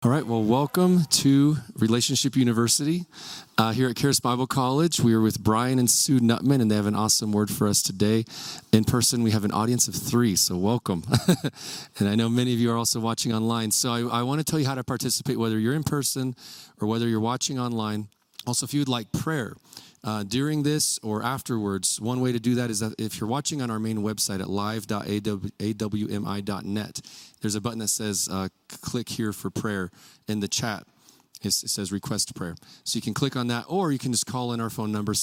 All right, well, welcome to Relationship University. Here at Charis Bible College, we are with Brian and Sue Nutman, and they have an awesome word for us today. In person, we have an audience of 3, so welcome. And I know many of you are also watching online. So I want to tell you how to participate, whether you're in person or whether you're watching online. Also, if you would like prayer during this or afterwards, one way to do that is that if you're watching on our main website at live.awmi.net, there's a button that says click here for prayer in the chat. It says request prayer. So you can click on that, or you can just call in our phone number,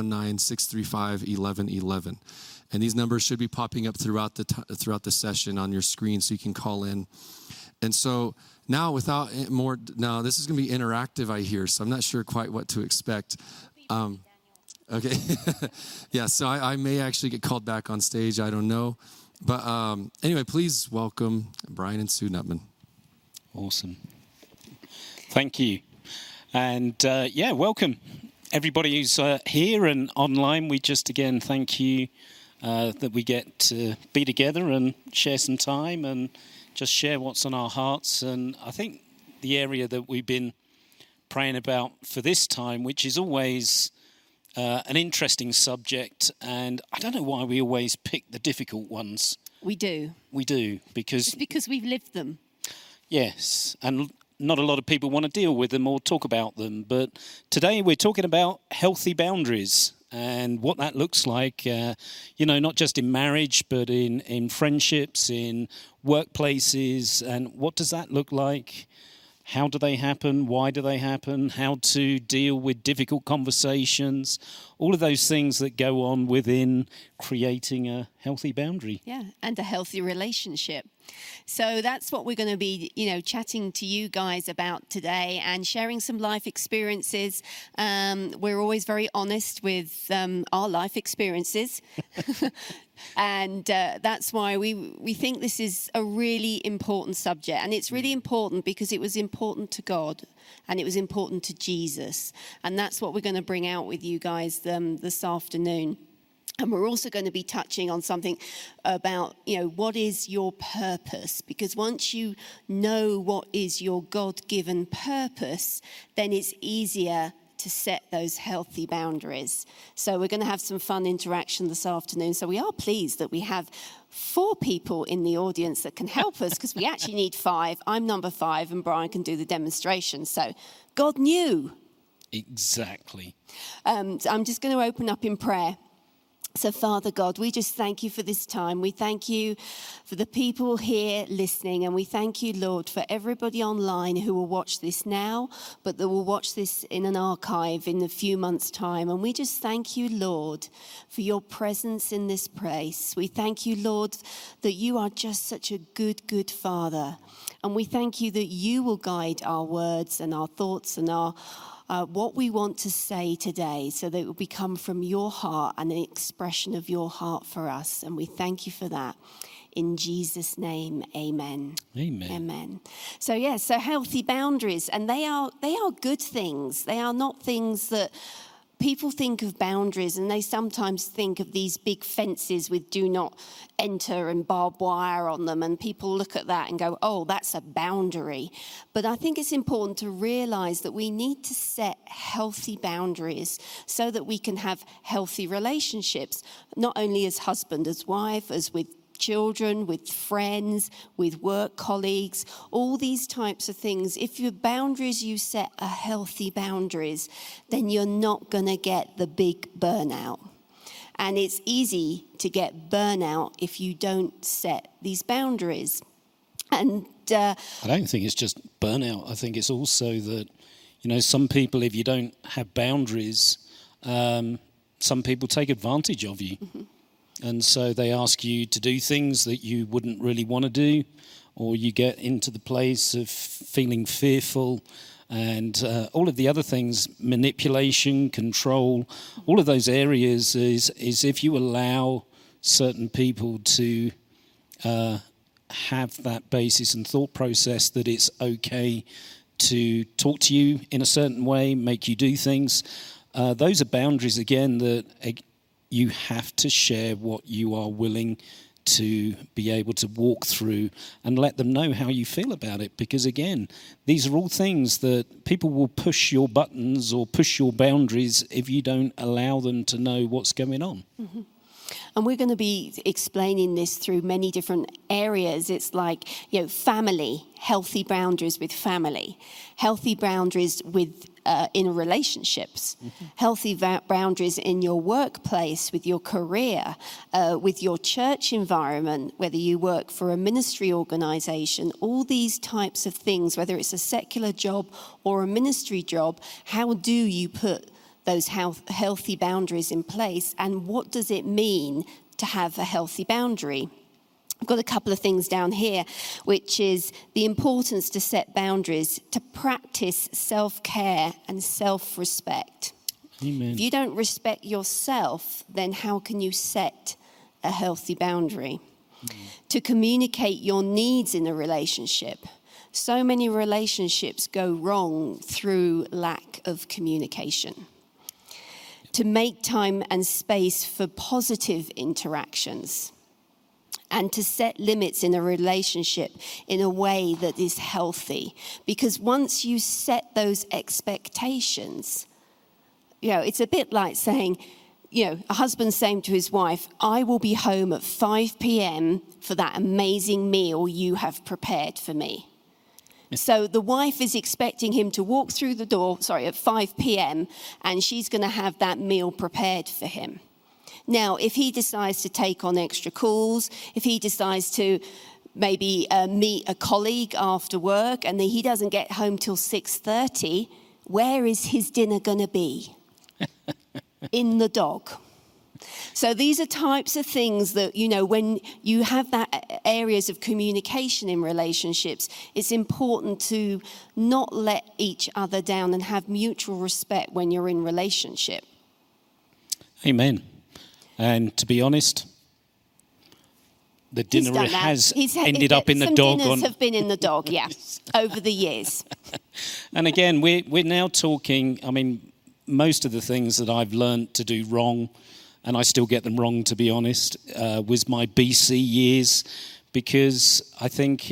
719-635-1111. And these numbers should be popping up throughout the session on your screen, so you can call in. And so now, this is going to be interactive, I hear, so I'm not sure quite what to expect. Okay. Yeah, so I may actually get called back on stage. I don't know. But anyway, please welcome Brian and Sue Nutman. Awesome. Thank you. And welcome everybody who's here and online. We just again thank you that we get to be together and share some time and just share what's on our hearts. And I think the area that we've been praying about for this time, which is always an interesting subject, and I don't know why we always pick the difficult ones. We do. Because we've lived them. Yes, and not a lot of people want to deal with them or talk about them. But today we're talking about healthy boundaries and what that looks like, not just in marriage, but in friendships, in workplaces, and what does that look like? How do they happen? Why do they happen? How to deal with difficult conversations? All of those things that go on within creating a healthy boundary. Yeah, and a healthy relationship. So that's what we're going to be, chatting to you guys about today and sharing some life experiences. We're always very honest with our life experiences. And that's why we think this is a really important subject. And it's really important because it was important to God and it was important to Jesus. And that's what we're going to bring out with you guys this afternoon. And we're also going to be touching on something about, what is your purpose? Because once you know what is your God-given purpose, then it's easier to set those healthy boundaries. So we're going to have some fun interaction this afternoon. So we are pleased that we have 4 people in the audience that can help us, because we actually need 5. I'm number 5 and Brian can do the demonstration. So God knew. Exactly. I'm just going to open up in prayer. So, Father God, we just thank you for this time. We thank you for the people here listening. And we thank you, Lord, for everybody online who will watch this now, but that will watch this in an archive in a few months' time. And we just thank you, Lord, for your presence in this place. We thank you, Lord, that you are just such a good, good Father. And we thank you that you will guide our words and our thoughts and our what we want to say today, so that it will become from your heart and an expression of your heart for us. And we thank you for that. In Jesus' name, amen. Amen. Amen. So healthy boundaries, and they are good things. They are not things that people think of boundaries, and they sometimes think of these big fences with do not enter and barbed wire on them, and people look at that and go, oh, that's a boundary. But I think it's important to realize that we need to set healthy boundaries so that we can have healthy relationships, not only as husband, as wife, as with children, with friends, with work colleagues, all these types of things. If your boundaries you set are healthy boundaries, then you're not going to get the big burnout. And it's easy to get burnout if you don't set these boundaries. And I don't think it's just burnout. I think it's also that, some people, if you don't have boundaries, some people take advantage of you. Mm-hmm. And so they ask you to do things that you wouldn't really want to do, or you get into the place of feeling fearful and all of the other things, manipulation, control, all of those areas is if you allow certain people to have that basis and thought process that it's okay to talk to you in a certain way, make you do things. Those are boundaries, again, that you have to share what you are willing to be able to walk through and let them know how you feel about it. Because again, these are all things that people will push your buttons or push your boundaries if you don't allow them to know what's going on. Mm-hmm. And we're going to be explaining this through many different areas. It's like, family, healthy boundaries with family, healthy boundaries with in relationships, healthy boundaries in your workplace, with your career, with your church environment, whether you work for a ministry organization, all these types of things, whether it's a secular job or a ministry job, how do you put those healthy boundaries in place, and what does it mean to have a healthy boundary? I've got a couple of things down here, which is the importance to set boundaries, to practice self-care and self-respect. Amen. If you don't respect yourself, then how can you set a healthy boundary? To communicate your needs in a relationship. So many relationships go wrong through lack of communication. To make time and space for positive interactions, and to set limits in a relationship in a way that is healthy. Because once you set those expectations, it's a bit like saying, a husband saying to his wife, I will be home at 5 p.m. for that amazing meal you have prepared for me. So the wife is expecting him to walk through the door, at 5 p.m., and she's going to have that meal prepared for him. Now, if he decides to take on extra calls, if he decides to maybe meet a colleague after work and then he doesn't get home till 6:30, where is his dinner going to be? In the dog. So these are types of things that, when you have that areas of communication in relationships, it's important to not let each other down and have mutual respect when you're in relationship. Amen. And to be honest, the dinner has ended up in the dog. Some dinners have been in the dog, over the years. And again, we're now talking, most of the things that I've learned to do wrong, and I still get them wrong, to be honest, was my BC years, because I think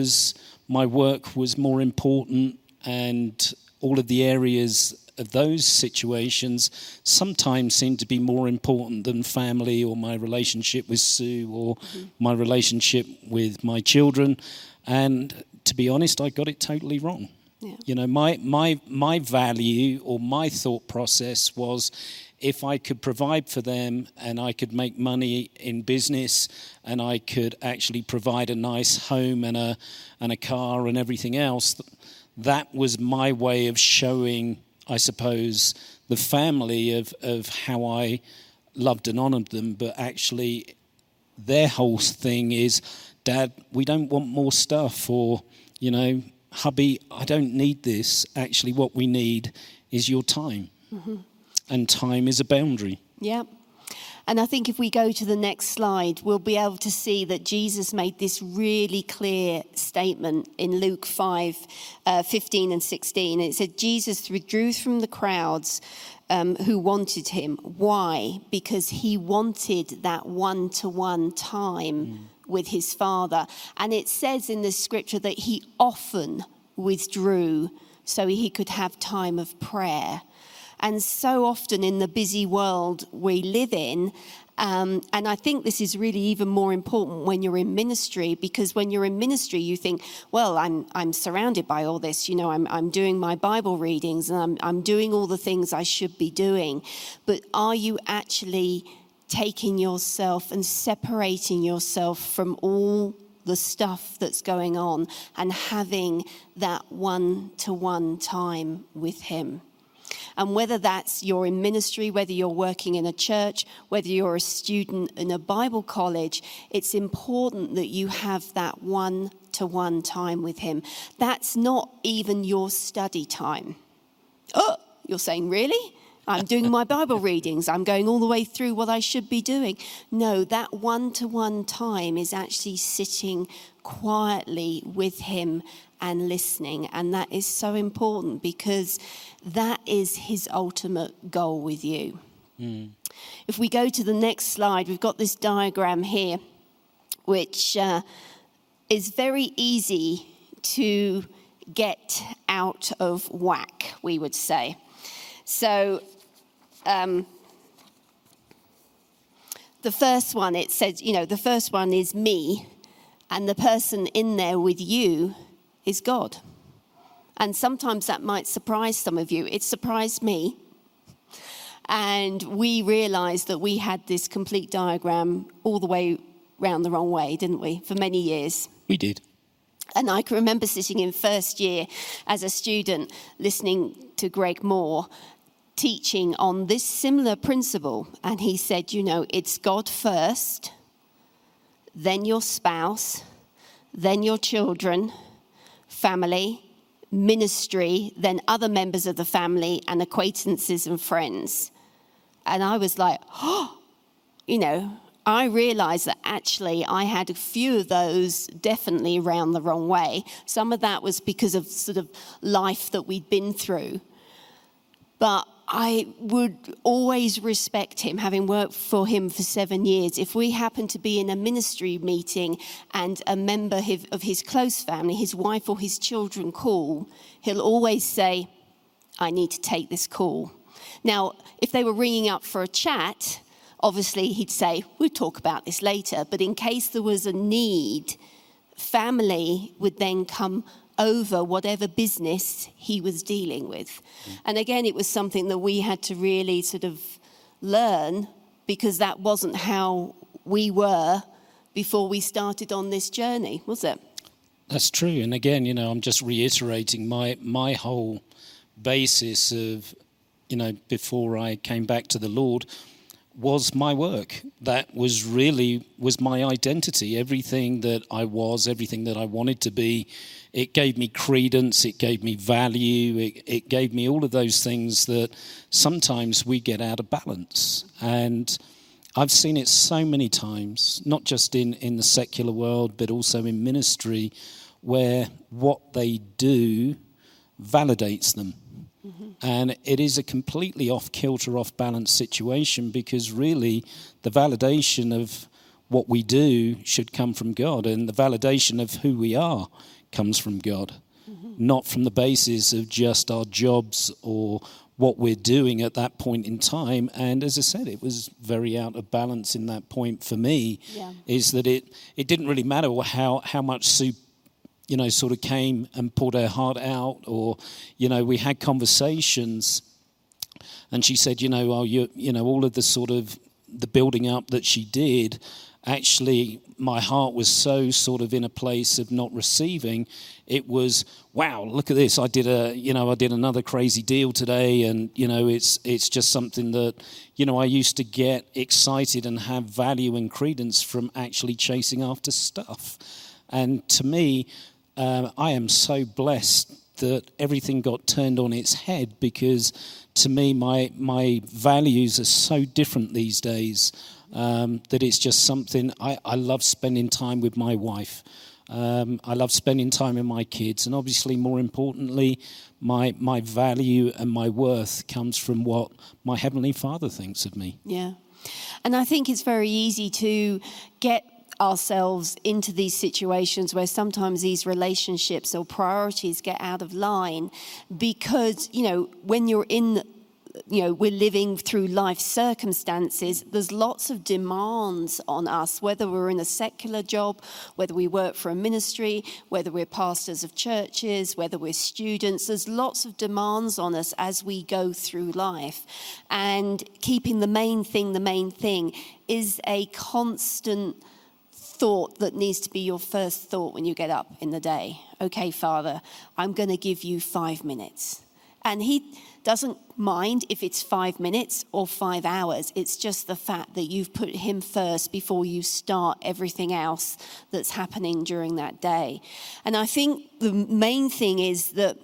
my work was more important, and all of the areas of those situations sometimes seem to be more important than family or my relationship with Sue or my relationship with my children. And to be honest, I got it totally wrong. Yeah. My value or my thought process was, if I could provide for them and I could make money in business and I could actually provide a nice home and a car and everything else, that was my way of showing, I suppose, the family of how I loved and honoured them. But actually, their whole thing is, Dad, we don't want more stuff, or, hubby, I don't need this. Actually, what we need is your time. Mm-hmm. And time is a boundary. Yeah. And I think if we go to the next slide, we'll be able to see that Jesus made this really clear statement in Luke 5, 15 and 16. It said, Jesus withdrew from the crowds who wanted him. Why? Because he wanted that one-to-one time with his Father. And it says in the scripture that he often withdrew so he could have time of prayer. And so often in the busy world we live in, and I think this is really even more important when you're in ministry, because when you're in ministry you think, well, I'm surrounded by all this, I'm doing my Bible readings and I'm doing all the things I should be doing. But are you actually taking yourself and separating yourself from all the stuff that's going on and having that one-to-one time with him? And whether that's you're in ministry, whether you're working in a church, whether you're a student in a Bible college, it's important that you have that one-to-one time with him. That's not even your study time. Oh, you're saying, really? I'm doing my Bible readings. I'm going all the way through what I should be doing. No, that one-to-one time is actually sitting quietly with him and listening. And that is so important, because that is his ultimate goal with you. If we go to the next slide, we've got this diagram here. which is very easy to get out of whack, we would say. So the first one, it says, the first one is me, and the person in there with you is God. And sometimes that might surprise some of you. It surprised me. And we realized that we had this complete diagram all the way round the wrong way, didn't we, for many years? We did. And I can remember sitting in first year as a student listening to Greg Moore teaching on this similar principle. And he said, it's God first, then your spouse, then your children, family, ministry, then other members of the family, and acquaintances and friends. And I was like, I realized that actually I had a few of those definitely around the wrong way. Some of that was because of sort of life that we'd been through. But I would always respect him, having worked for him for 7 years. If we happen to be in a ministry meeting and a member of his close family, his wife or his children call, he'll always say, I need to take this call. Now, if they were ringing up for a chat, obviously he'd say, we'll talk about this later. But in case there was a need, family would then come over whatever business he was dealing with. And again, it was something that we had to really sort of learn, because that wasn't how we were before we started on this journey, was it? That's true. And again, I'm just reiterating my whole basis of, before I came back to the Lord, was my work. That was my identity. Everything that I was, everything that I wanted to be, it gave me credence, it gave me value, it gave me all of those things that sometimes we get out of balance. And I've seen it so many times, not just in the secular world, but also in ministry, where what they do validates them. Mm-hmm. And it is a completely off-kilter, off-balance situation, because really the validation of what we do should come from God, and the validation of who we are comes from God, not from the basis of just our jobs or what we're doing at that point in time. And as I said, it was very out of balance in that point for me, is that it didn't really matter how much Sue sort of came and poured her heart out, or, we had conversations, and she said, all of the sort of the building up that she did, actually, my heart was so sort of in a place of not receiving. It was, wow, look at this. I did another crazy deal today, and, it's just something that, I used to get excited and have value and credence from actually chasing after stuff. And to me, I am so blessed that everything got turned on its head, because to me, my values are so different these days, that it's just something. I love spending time with my wife. I love spending time with my kids. And obviously, more importantly, my value and my worth comes from what my Heavenly Father thinks of me. Yeah. And I think it's very easy to get ourselves into these situations where sometimes these relationships or priorities get out of line, because, when you're in, we're living through life circumstances, there's lots of demands on us, whether we're in a secular job, whether we work for a ministry, whether we're pastors of churches, whether we're students. There's lots of demands on us as we go through life. And keeping the main thing is a constant thought that needs to be your first thought when you get up in the day. Okay, Father, I'm going to give you 5 minutes. And he doesn't mind if it's 5 minutes or 5 hours. It's just the fact that you've put him first before you start everything else that's happening during that day. And I think the main thing is that,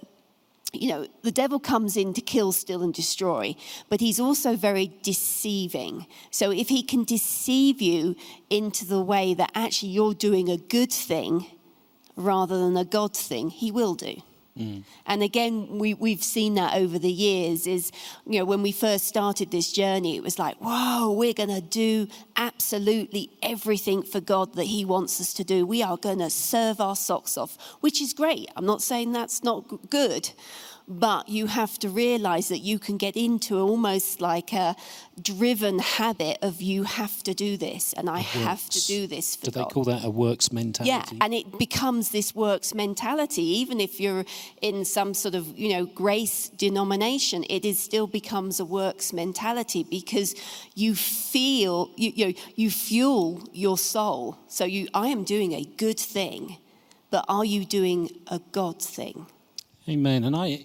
the devil comes in to kill, steal, and destroy, but he's also very deceiving. So if he can deceive you into the way that actually you're doing a good thing rather than a God thing, he will do. And again, we've seen that over the years is, when we first started this journey, it was like, whoa, we're going to do absolutely everything for God that he wants us to do. We are going to serve our socks off, which is great. I'm not saying that's not good. But you have to realize that you can get into almost like a driven habit of you have to do this and I have to do this for God. Do they call that a works mentality? Yeah, and it becomes this works mentality. Even if you're in some sort of, grace denomination, it still becomes a works mentality because you feel, you fuel your soul. So I am doing a good thing, but are you doing a God thing? Amen. And I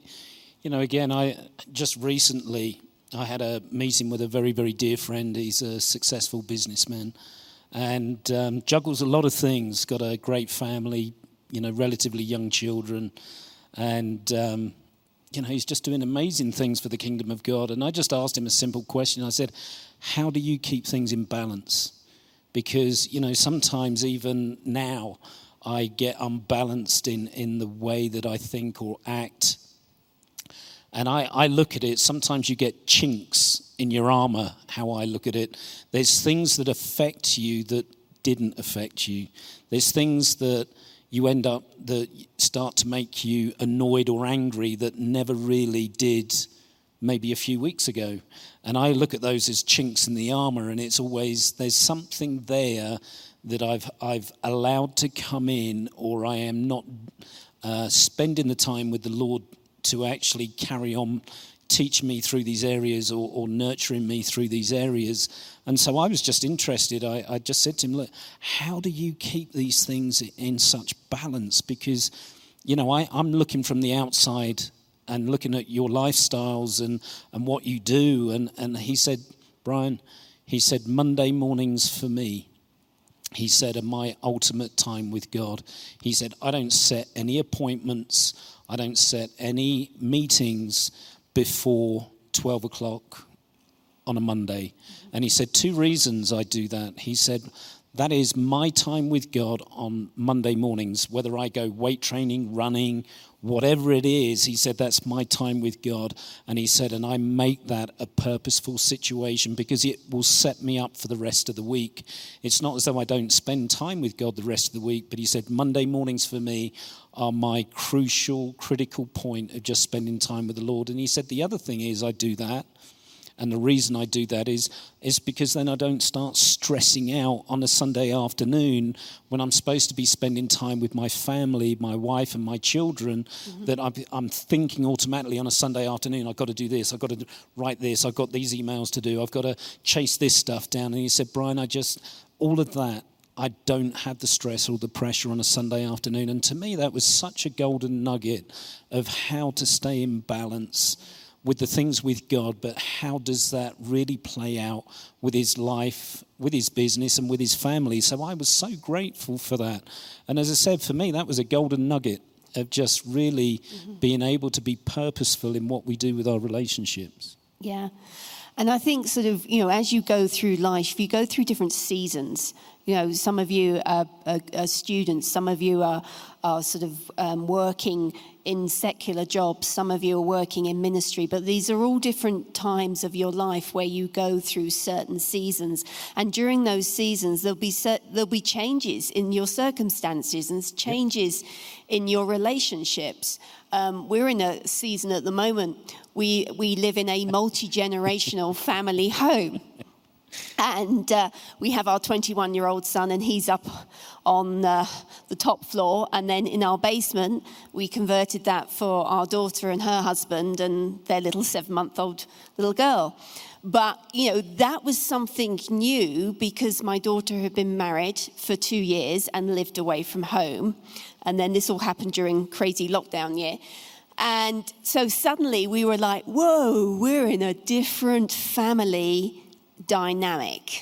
just recently, I had a meeting with a very, very dear friend. He's a successful businessman and juggles a lot of things, got a great family, relatively young children. And, he's just doing amazing things for the kingdom of God. And I just asked him a simple question. I said, how do you keep things in balance? Because, sometimes even now, I get unbalanced in the way that I think or act. And I look at it, sometimes you get chinks in your armor, how I look at it. There's things that affect you that didn't affect you. There's things that you end up that start to make you annoyed or angry that never really did maybe a few weeks ago. And I look at those as chinks in the armor, and it's always, there's something there that I've allowed to come in, or I am not spending the time with the Lord to actually carry on, teach me through these areas or nurturing me through these areas. And so I was just interested. I just said to him, look, how do you keep these things in such balance? Because, I'm looking from the outside and looking at your lifestyles and what you do. And he said, Brian, Monday mornings for me, he said, are my ultimate time with God. He said, I don't set any appointments. I don't set any meetings before 12 o'clock on a Monday. And he said, 2 reasons I do that. He said, that is my time with God on Monday mornings, whether I go weight training, running, whatever it is. He said, that's my time with God. And he said, and I make that a purposeful situation because it will set me up for the rest of the week. It's not as though I don't spend time with God the rest of the week, but he said, Monday mornings for me are my critical point of just spending time with the Lord. And he said, the other thing is I do that. And the reason I do that is because then I don't start stressing out on a Sunday afternoon when I'm supposed to be spending time with my family, my wife and my children, that I'm thinking automatically on a Sunday afternoon, I've got to do this, I've got to write this, I've got these emails to do, I've got to chase this stuff down. And he said, Brian, all of that, I don't have the stress or the pressure on a Sunday afternoon. And to me, that was such a golden nugget of how to stay in balance with the things with God, but how does that really play out with his life, with his business, and with his family? So I was so grateful for that. And as I said, for me, that was a golden nugget of just really being able to be purposeful in what we do with our relationships. Yeah. And I think sort of, as you go through life, you go through different seasons. Some of you are students, some of you are sort of working in secular jobs, some of you are working in ministry, but these are all different times of your life where you go through certain seasons. And during those seasons, there'll be changes in your circumstances and changes in your relationships. We're in a season at the moment, we live in a multi-generational family home. And we have our 21-year-old son, and he's up on the top floor. And then in our basement, we converted that for our daughter and her husband and their little 7-month-old little girl. But, that was something new because my daughter had been married for 2 years and lived away from home. And then this all happened during crazy lockdown year. And so suddenly we were like, whoa, we're in a different family dynamic.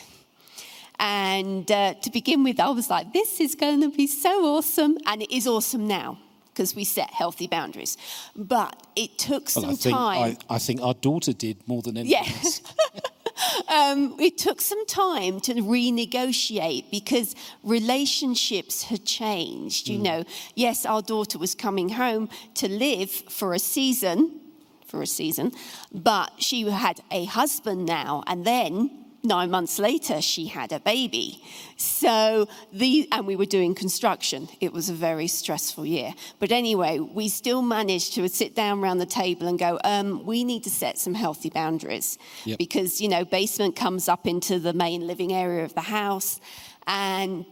And to begin with, I was like, this is going to be so awesome. And it is awesome now because we set healthy boundaries. But it took some time. I think our daughter did more than anything else. it took some time to renegotiate because relationships had changed. You know, yes, our daughter was coming home to live for a season, but she had a husband now, and then 9 months later, she had a baby. And we were doing construction. It was a very stressful year. But anyway, we still managed to sit down around the table and go, we need to set some healthy boundaries. Yep. Because, you know, basement comes up into the main living area of the house. And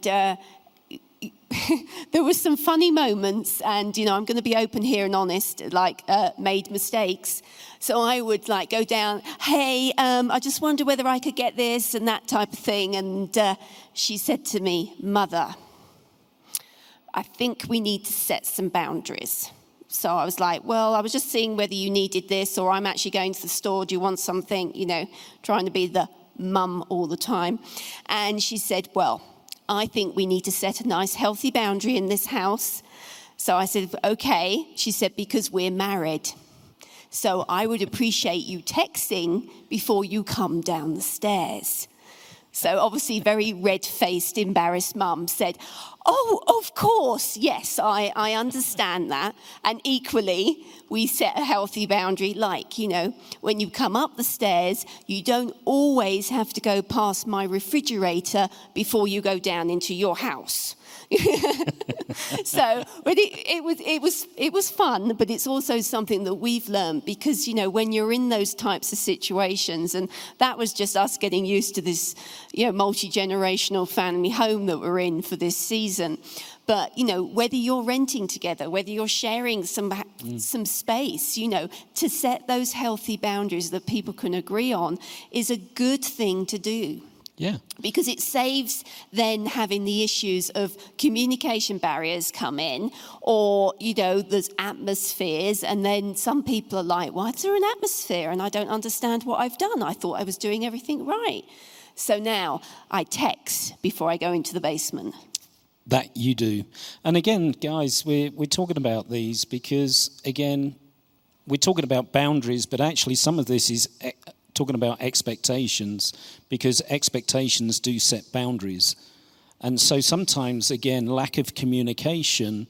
there were some funny moments, and, you know, I'm going to be open here and honest, made mistakes. So I would go down, hey, I just wonder whether I could get this and that type of thing. And she said to me, Mother, I think we need to set some boundaries. So I was like, well, I was just seeing whether you needed this, or I'm actually going to the store. Do you want something? You know, trying to be the mum all the time. And she said, well, I think we need to set a nice healthy boundary in this house. So I said, okay. She said, because we're married. So I would appreciate you texting before you come down the stairs. So obviously very red-faced, embarrassed mum said, oh, of course, yes, I understand that. And equally, we set a healthy boundary, like, you know, when you come up the stairs, you don't always have to go past my refrigerator before you go down into your house. So, but it was fun, but it's also something that we've learned because, you know, when you're in those types of situations, and that was just us getting used to this, you know, multi-generational family home that we're in for this season. But, you know, whether you're renting together, whether you're sharing some space, you know, to set those healthy boundaries that people can agree on is a good thing to do. Yeah. Because it saves then having the issues of communication barriers come in, or, you know, there's atmospheres, and then some people are like, why is there an atmosphere? And I don't understand what I've done. I thought I was doing everything right. So now I text before I go into the basement. That you do. And again, guys, we're talking about these because, again, we're talking about boundaries, but actually some of this is talking about expectations, because expectations do set boundaries. And so sometimes, again, lack of communication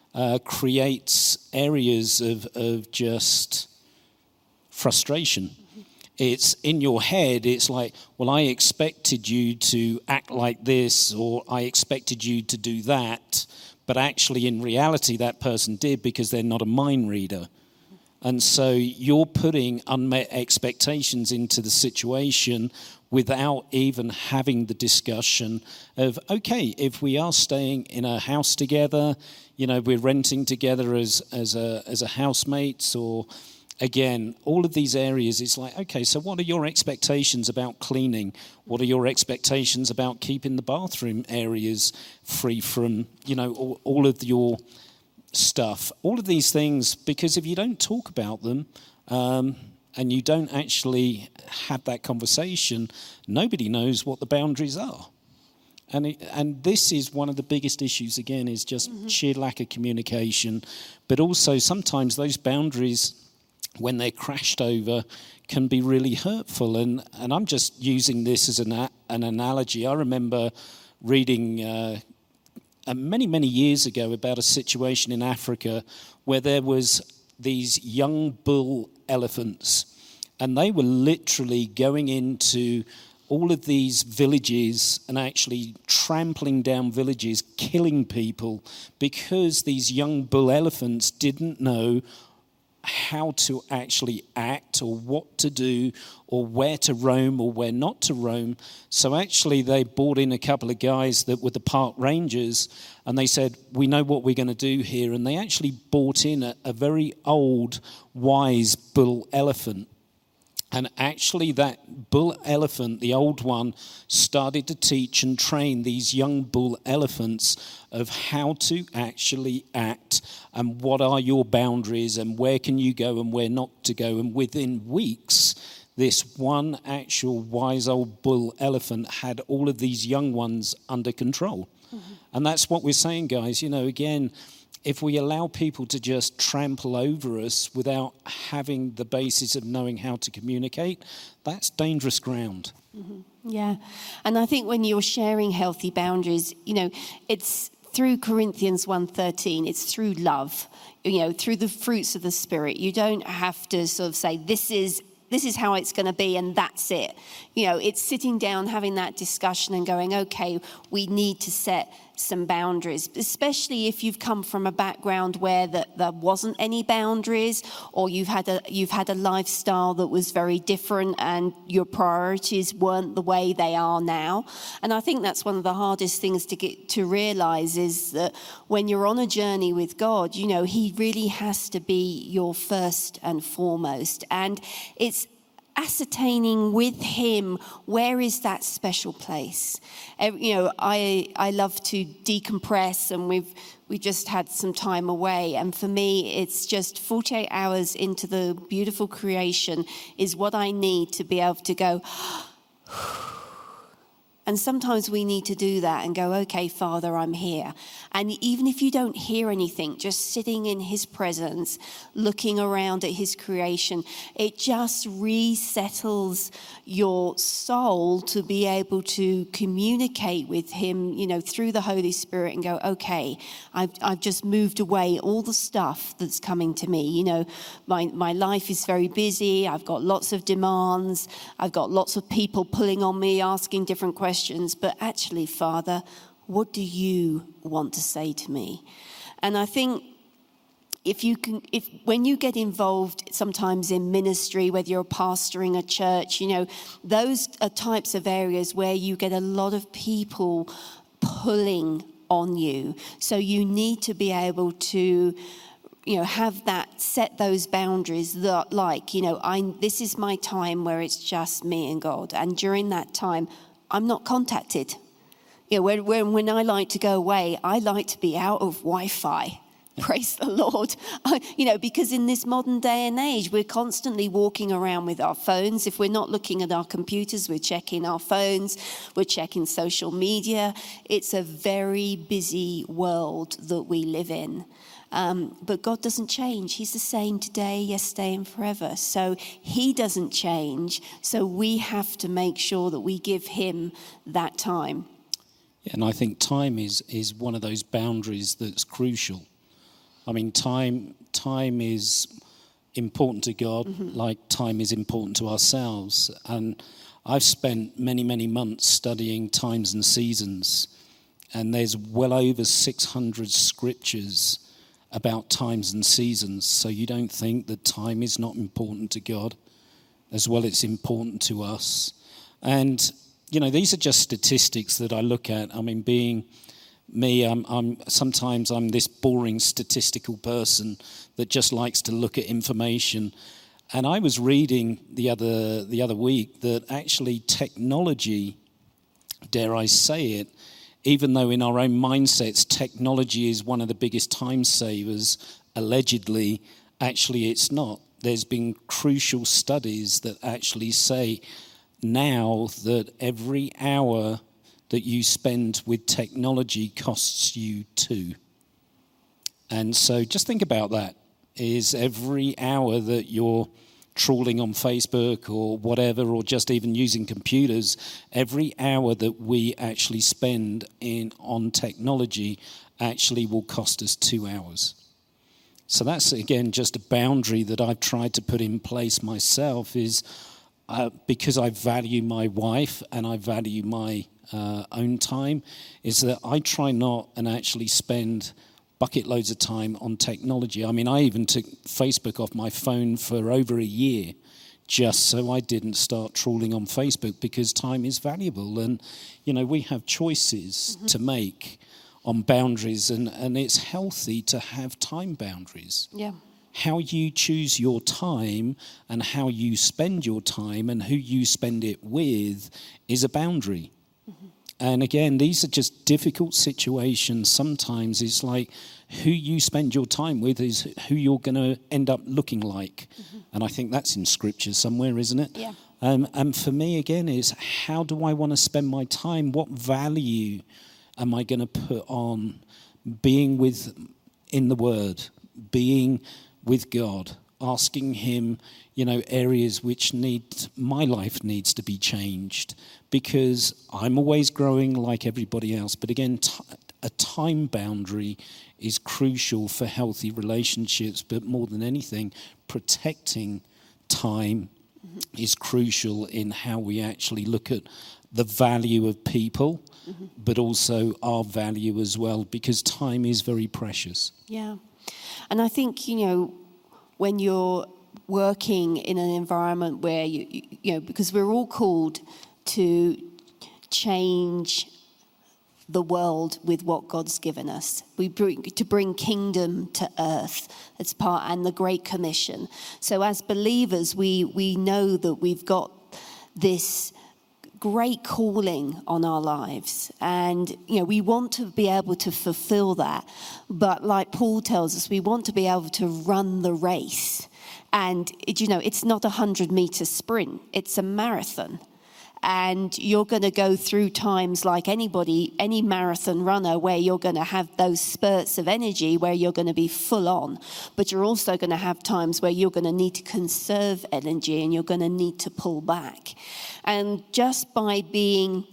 creates areas of just frustration. It's in your head, it's like, well, I expected you to act like this, or I expected you to do that, but actually in reality that person did because they're not a mind reader. And so you're putting unmet expectations into the situation without even having the discussion of, okay, if we are staying in a house together, you know, we're renting together as a housemates, or again, all of these areas, it's like, okay, so what are your expectations about cleaning? What are your expectations about keeping the bathroom areas free from, you know, all of your stuff, all of these things, because if you don't talk about them and you don't actually have that conversation, nobody knows what the boundaries are. And this is one of the biggest issues, again, is just sheer lack of communication, but also sometimes those boundaries, when they're crashed over, can be really hurtful. And I'm just using this as an analogy. I remember reading many years ago about a situation in Africa where there was these young bull elephants, and they were literally going into all of these villages and actually trampling down villages, killing people, because these young bull elephants didn't know how to actually act, or what to do, or where to roam or where not to roam. So actually they brought in a couple of guys that were the park rangers, and they said, we know what we're going to do here. And they actually brought in a very old, wise bull elephant. And actually that bull elephant, the old one, started to teach and train these young bull elephants of how to actually act, and what are your boundaries, and where can you go and where not to go. And within weeks, this one actual wise old bull elephant had all of these young ones under control. Mm-hmm. And that's what we're saying, guys. You know, again, if we allow people to just trample over us without having the basis of knowing how to communicate, that's dangerous ground. Yeah. And I think when you're sharing healthy boundaries, it's through Corinthians 1:13, it's through love, through the fruits of the Spirit. You don't have to sort of say, this is how it's going to be and that's it. It's sitting down, having that discussion and going, okay, we need to set some boundaries, especially if you've come from a background where there wasn't any boundaries, or you've had a lifestyle that was very different and your priorities weren't the way they are now. And I think that's one of the hardest things to realize is that when you're on a journey with God, he really has to be your first and foremost. And it's ascertaining with him, where is that special place? I love to decompress, and we just had some time away, and for me it's just 48 hours into the beautiful creation is what I need to be able to go. And sometimes we need to do that and go, okay, Father, I'm here. And even if you don't hear anything, just sitting in his presence, looking around at his creation, it just resettles your soul to be able to communicate with him, through the Holy Spirit and go, okay, I've just moved away all the stuff that's coming to me. My life is very busy. I've got lots of demands. I've got lots of people pulling on me, asking different questions. But actually, Father, what do you want to say to me? And I think when you get involved sometimes in ministry, whether you're pastoring a church, those are types of areas where you get a lot of people pulling on you. So you need to be able to set those boundaries that this is my time where it's just me and God. And during that time, I'm not contacted. When I like to go away, I like to be out of Wi-Fi. Praise the Lord. Because in this modern day and age, we're constantly walking around with our phones. If we're not looking at our computers, we're checking our phones, we're checking social media. It's a very busy world that we live in. But God doesn't change. He's the same today, yesterday, and forever. So he doesn't change. So we have to make sure that we give him that time. Yeah, and I think time is one of those boundaries that's crucial. I mean, time is important to God, like time is important to ourselves. And I've spent many, many months studying times and seasons. And there's well over 600 scriptures about times and seasons. So you don't think that time is not important to God as well. It's important to us. And, these are just statistics that I look at. I mean, being me, sometimes I'm this boring statistical person that just likes to look at information. And I was reading the other week that actually technology, dare I say it, even though in our own mindsets, technology is one of the biggest time savers, allegedly, actually it's not. There's been crucial studies that actually say now that every hour that you spend with technology costs you 2. And so just think about that. Is every hour that you're trawling on Facebook or whatever, or just even using computers, every hour that we actually spend on technology actually will cost us 2 hours. So that's, again, just a boundary that I've tried to put in place myself, is because I value my wife and I value my own time, is that I try not and actually spend bucket loads of time on technology. I mean, I even took Facebook off my phone for over a year just so I didn't start trawling on Facebook, because time is valuable. And, we have choices to make on boundaries, and it's healthy to have time boundaries. Yeah. How you choose your time and how you spend your time and who you spend it with is a boundary. And again, these are just difficult situations. Sometimes it's like who you spend your time with is who you're going to end up looking like. And I think that's in Scripture somewhere, isn't it? Yeah. And for me, again, is how do I want to spend my time? What value am I going to put on being in the Word, being with God, asking him, areas which my life needs to be changed, because I'm always growing like everybody else. But again, a time boundary is crucial for healthy relationships, but more than anything, protecting time is crucial in how we actually look at the value of people, but also our value as well, because time is very precious. Yeah. And I think, when you're working in an environment where because we're all called to change the world with what God's given us. To bring kingdom to earth. That's part, and the Great Commission. So as believers, we know that we've got this great calling on our lives, and we want to be able to fulfill that. But like Paul tells us, we want to be able to run the race. And it's not a 100-meter sprint; it's a marathon. And you're going to go through times like any marathon runner, where you're going to have those spurts of energy where you're going to be full on. But you're also going to have times where you're going to need to conserve energy and you're going to need to pull back. And just by being,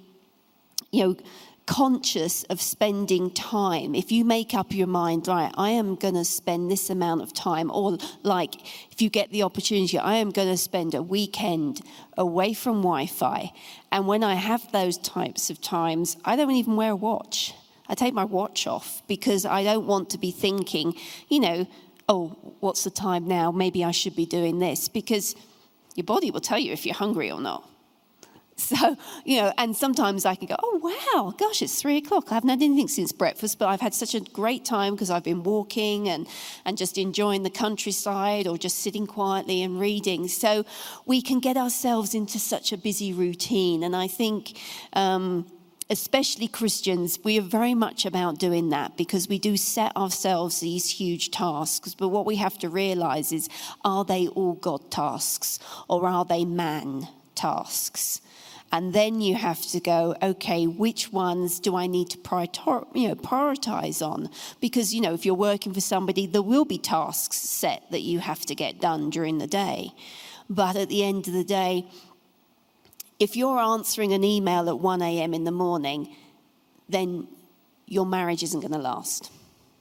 conscious of spending time, if you make up your mind, right, I am going to spend this amount of time, or like if you get the opportunity, I am going to spend a weekend away from Wi-Fi. And when I have those types of times, I don't even wear a watch. I take my watch off, because I don't want to be thinking, oh, what's the time now? Maybe I should be doing this, because your body will tell you if you're hungry or not. So, and sometimes I can go, oh, wow, gosh, it's 3:00. I haven't had anything since breakfast, but I've had such a great time because I've been walking and just enjoying the countryside, or just sitting quietly and reading. So we can get ourselves into such a busy routine. And I think, especially Christians, we are very much about doing that, because we do set ourselves these huge tasks. But what we have to realize is, are they all God tasks, or are they man tasks? And then you have to go, okay, which ones do I need to prioritize on? Because, if you're working for somebody, there will be tasks set that you have to get done during the day. But at the end of the day, if you're answering an email at 1 a.m. in the morning, then your marriage isn't going to last.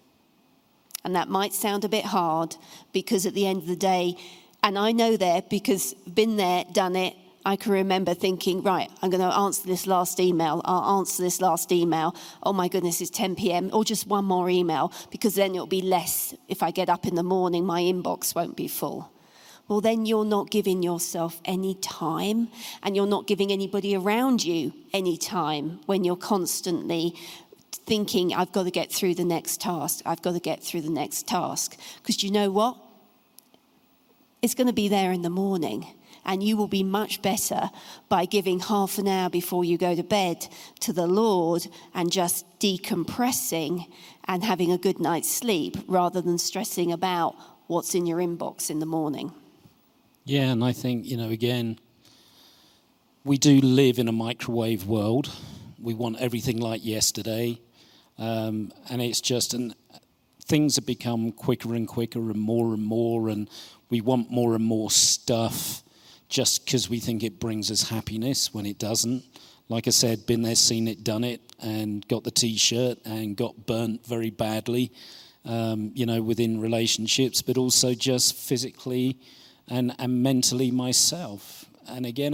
And that might sound a bit hard, because at the end of the day, and I know that because been there, done it, I can remember thinking, right, I'm going to answer this last email. I'll answer this last email. Oh my goodness, it's 10 p.m. Or just one more email, because then it'll be less. If I get up in the morning, my inbox won't be full. Well, then you're not giving yourself any time, and you're not giving anybody around you any time when you're constantly thinking, I've got to get through the next task. I've got to get through the next task. Because you know what? It's going to be there in the morning. And you will be much better by giving half an hour before you go to bed to the Lord, and just decompressing and having a good night's sleep, rather than stressing about what's in your inbox in the morning. Yeah, and I think, again, we do live in a microwave world. We want everything like yesterday. And it's just, things have become quicker and quicker and more, and we want more and more stuff, just because we think it brings us happiness when it doesn't. Like I said, been there, seen it, done it, and got the T-shirt and got burnt very badly, within relationships, but also just physically and mentally myself. And again,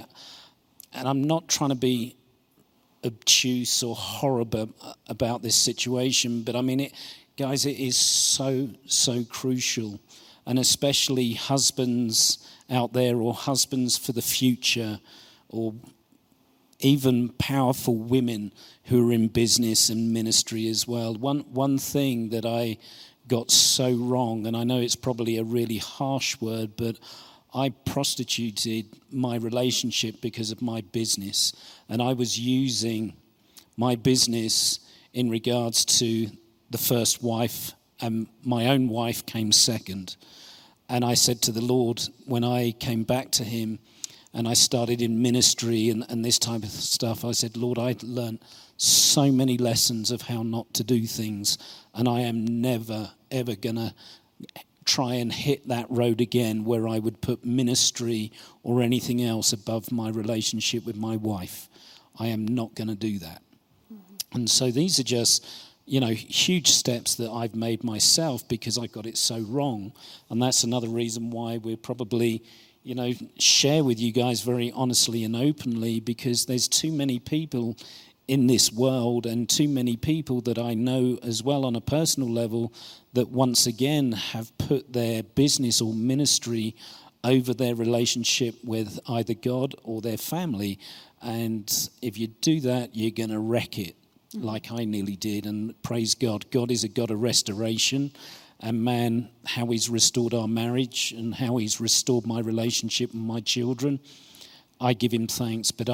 I'm not trying to be obtuse or horrible about this situation, but I mean, guys, it is so, so crucial. And especially husbands out there, or husbands for the future, or even powerful women who are in business and ministry as well. One thing that I got so wrong, and I know it's probably a really harsh word, but I prostituted my relationship because of my business. And I was using my business in regards to the first wife, and my own wife came second. And I said to the Lord, when I came back to him and I started in ministry and this type of stuff, I said, Lord, I'd learned so many lessons of how not to do things, and I am never, ever going to try and hit that road again where I would put ministry or anything else above my relationship with my wife. I am not going to do that. And so these are just, huge steps that I've made myself because I got it so wrong. And that's another reason why we're probably, share with you guys very honestly and openly, because there's too many people in this world and too many people that I know as well on a personal level that once again have put their business or ministry over their relationship with either God or their family. And if you do that, you're going to wreck it. Like I nearly did, and praise God. God is a God of restoration, and man, how he's restored our marriage and how he's restored my relationship with my children, I give him thanks. But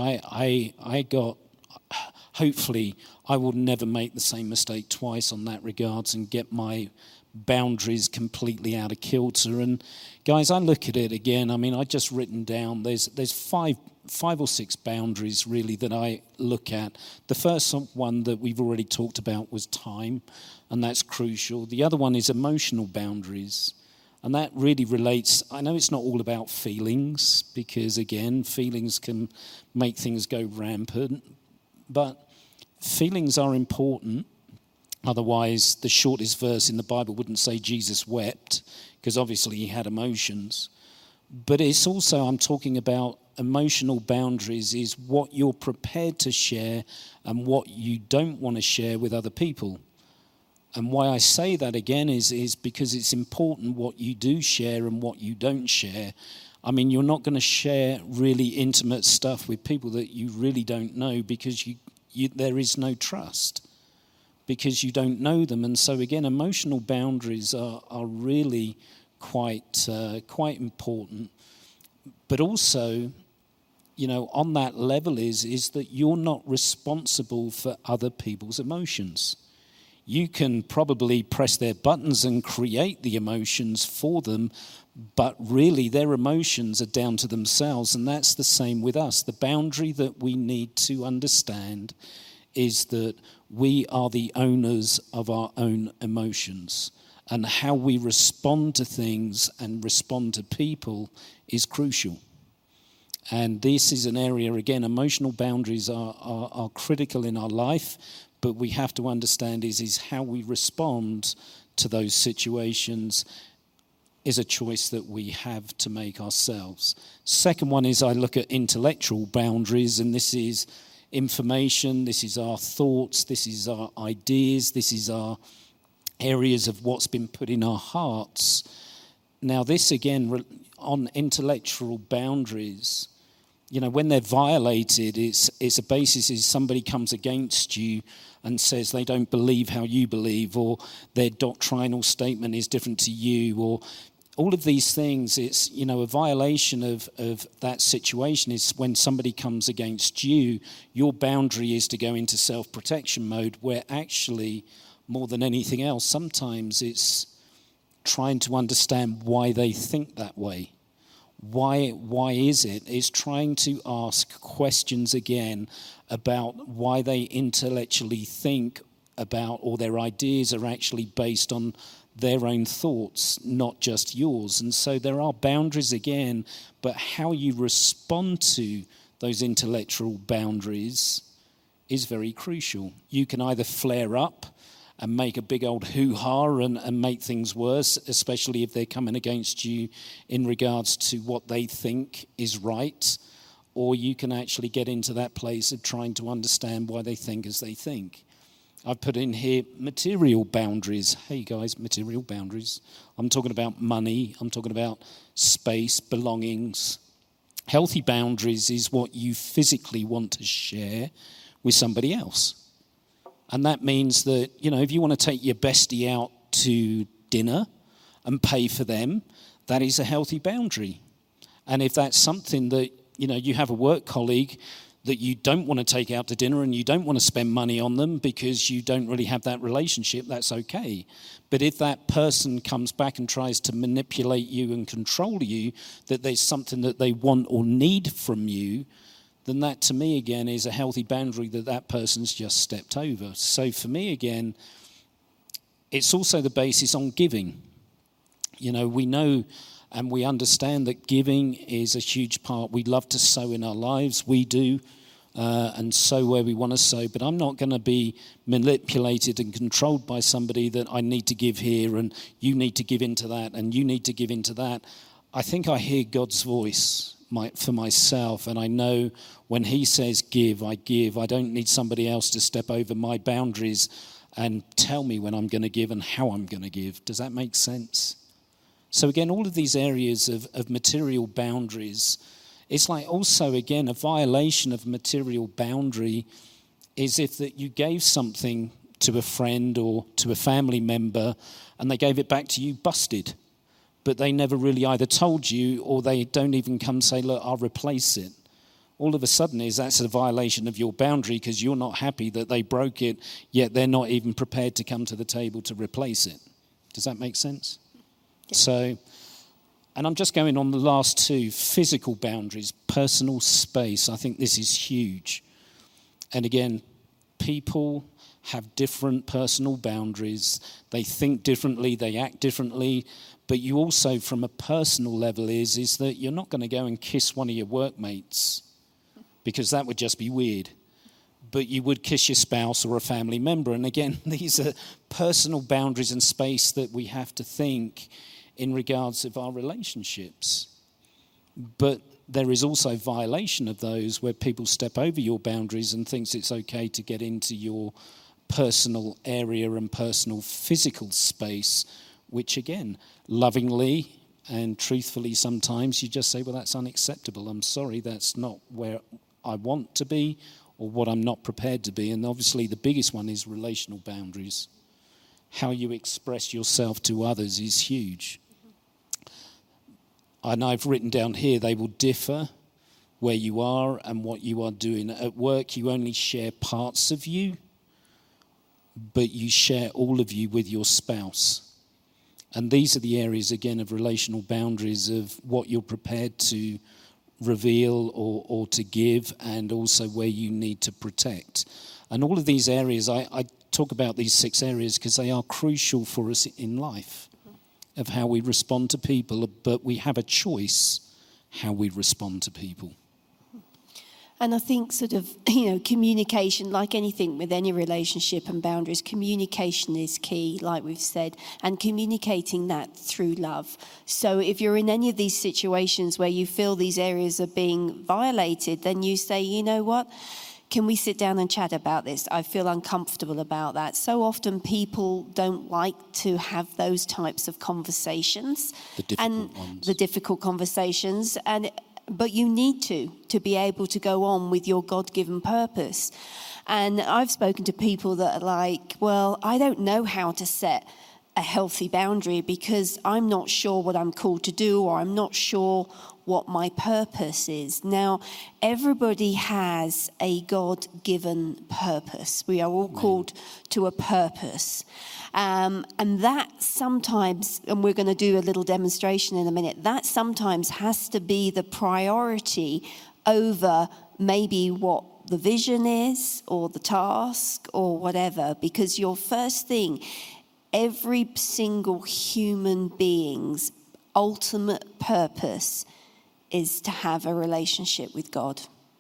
hopefully I will never make the same mistake twice on that regards and get my boundaries completely out of kilter. And guys, I look at it again. I mean, I just written down, there's five or six boundaries really that I look at. The first one that we've already talked about was time, and that's crucial. The other one is emotional boundaries, and that really relates. I know it's not all about feelings, because again, feelings can make things go rampant, but feelings are important. Otherwise, the shortest verse in the Bible wouldn't say Jesus wept, because obviously he had emotions. But it's also, I'm talking about emotional boundaries, is what you're prepared to share and what you don't want to share with other people. And why I say that again is because it's important what you do share and what you don't share. I mean, you're not going to share really intimate stuff with people that you really don't know, because there is no trust, because you don't know them. And so again, emotional boundaries are really quite important. But also, on that level is that you're not responsible for other people's emotions. You can probably press their buttons and create the emotions for them, but really their emotions are down to themselves. And that's the same with us. The boundary that we need to understand is that we are the owners of our own emotions, and how we respond to things and respond to people is crucial. And this is an area, again, emotional boundaries are critical in our life, but we have to understand is how we respond to those situations is a choice that we have to make ourselves. Second one is I look at intellectual boundaries, and this is information, this is our thoughts, this is our ideas, this is our areas of what's been put in our hearts. Now this again, on intellectual boundaries, when they're violated, it's a basis is somebody comes against you and says they don't believe how you believe, or their doctrinal statement is different to you, or all of these things. It's, a violation of that situation is when somebody comes against you. Your boundary is to go into self-protection mode, where actually, more than anything else, sometimes it's trying to understand why they think that way. Why is it? It's trying to ask questions again about why they intellectually think about, or their ideas are actually based on their own thoughts, not just yours. And so there are boundaries again, but how you respond to those intellectual boundaries is very crucial. You can either flare up and make a big old hoo-ha and make things worse, especially if they're coming against you in regards to what they think is right, or you can actually get into that place of trying to understand why they think as they think. I've put in here material boundaries. Hey guys, material boundaries. I'm talking about money. I'm talking about space, belongings. Healthy boundaries is what you physically want to share with somebody else. And that means that, if you want to take your bestie out to dinner and pay for them, that is a healthy boundary. And if that's something that, you have a work colleague that you don't want to take out to dinner and you don't want to spend money on them because you don't really have that relationship, that's okay. But if that person comes back and tries to manipulate you and control you, that there's something that they want or need from you, then that to me again is a healthy boundary that person's just stepped over. So for me again, it's also the basis on giving. You know, we know and we understand that giving is a huge part. We love to sow in our lives. We do. And sow where we want to sow. But I'm not going to be manipulated and controlled by somebody that I need to give here and you need to give into that and you need to give into that. I think I hear God's voice for myself, and I know when he says give, I give. I don't need somebody else to step over my boundaries and tell me when I'm going to give and how I'm going to give. Does that make sense? So again, all of these areas of material boundaries, it's like also, again, a violation of material boundary is if that you gave something to a friend or to a family member and they gave it back to you busted, but they never really either told you or they don't even come say, look, I'll replace it. All of a sudden that's a violation of your boundary because you're not happy that they broke it, yet they're not even prepared to come to the table to replace it. Does that make sense? Yeah. So, and I'm just going on the last two, physical boundaries, personal space. I think this is huge. And again, people have different personal boundaries. They think differently, they act differently. But you also, from a personal level, is that you're not going to go and kiss one of your workmates because that would just be weird. But you would kiss your spouse or a family member. And again, these are personal boundaries and space that we have to think in regards of our relationships. But there is also violation of those where people step over your boundaries and thinks it's okay to get into your personal area and personal physical space, which again, lovingly and truthfully sometimes you just say, well, that's unacceptable. I'm sorry, that's not where I want to be or what I'm not prepared to be. And obviously the biggest one is relational boundaries. How you express yourself to others is huge. And I've written down here, they will differ where you are and what you are doing. At work, you only share parts of you, but you share all of you with your spouse. And these are the areas, again, of relational boundaries of what you're prepared to reveal or to give, and also where you need to protect. And all of these areas, I talk about these 6 areas because they are crucial for us in life, of how we respond to people, but we have a choice how we respond to people. And I think sort of, communication, like anything with any relationship and boundaries, communication is key, like we've said, and communicating that through love. So if you're in any of these situations where you feel these areas are being violated, then you say, you know what? Can we sit down and chat about this? I feel uncomfortable about that. So often people don't like to have those types of conversations. The difficult conversations. But you need to be able to go on with your God-given purpose. And I've spoken to people that are like, well, I don't know how to set a healthy boundary because I'm not sure what I'm called to do, or I'm not sure what my purpose is. Now, everybody has a God-given purpose. We are all called to a purpose. And that sometimes, and we're going to do a little demonstration in a minute, that sometimes has to be the priority over maybe what the vision is or the task or whatever, because your first thing, every single human being's ultimate purpose is to have a relationship with God,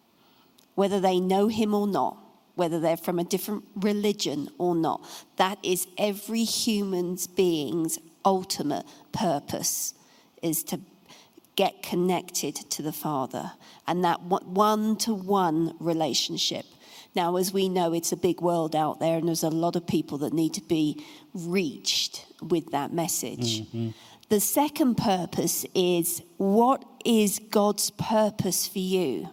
whether they know him or not, whether they're from a different religion or not. That is every human being's ultimate purpose, is to get connected to the Father, and that one-to-one relationship. Now, as we know, it's a big world out there, and there's a lot of people that need to be reached with that message. Mm-hmm. The second purpose is, what is God's purpose for you?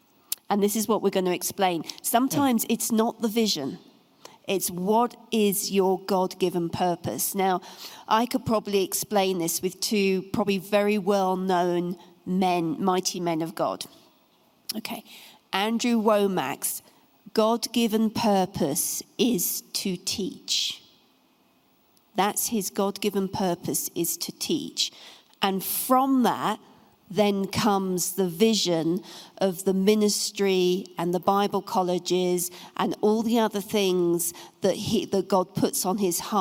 And this is what we're going to explain. Sometimes it's not the vision. It's what is your God-given purpose. Now, I could probably explain this with 2 probably very well-known men, mighty men of God. Okay. Andrew Wommack's God-given purpose is to teach. That's his God-given purpose, is to teach. And from that, then comes the vision of the ministry and the Bible colleges and all the other things that God puts on his heart.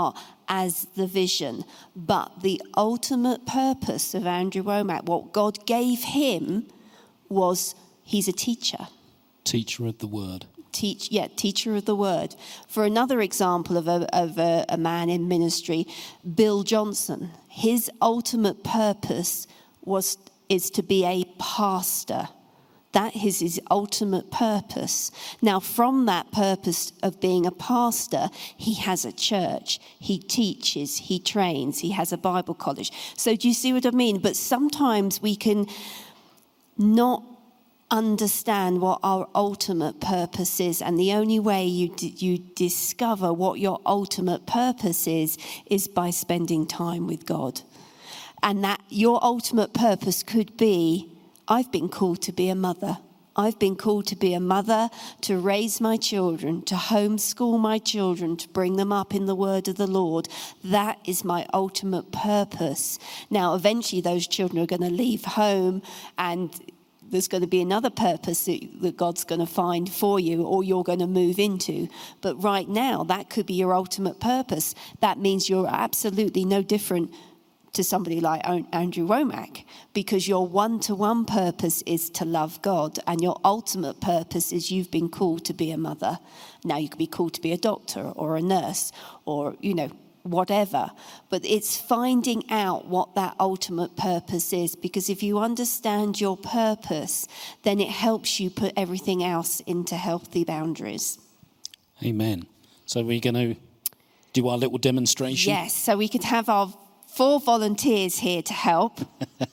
as the vision. But the ultimate purpose of Andrew Wommack, what God gave him, was he's a teacher. Teacher of the word. Teacher of the word. For another example of a man in ministry, Bill Johnson, his ultimate purpose is to be a pastor. That is his ultimate purpose. Now, from that purpose of being a pastor, he has a church. He teaches, he trains, he has a Bible college. So do you see what I mean? But sometimes we can not understand what our ultimate purpose is. And the only way you discover what your ultimate purpose is by spending time with God. And that your ultimate purpose could be, I've been called to be a mother. I've been called to be a mother, to raise my children, to homeschool my children, to bring them up in the word of the Lord. That is my ultimate purpose. Now, eventually those children are going to leave home, and there's going to be another purpose that God's going to find for you, or you're going to move into. But right now, that could be your ultimate purpose. That means you're absolutely no different to somebody like Andrew Wommack, because your one-to-one purpose is to love God, and your ultimate purpose is you've been called to be a mother. Now, you could be called to be a doctor or a nurse or, whatever. But it's finding out what that ultimate purpose is, because if you understand your purpose, then it helps you put everything else into healthy boundaries. Amen. So we're going to do our little demonstration? Yes, so we could have our 4 volunteers here to help.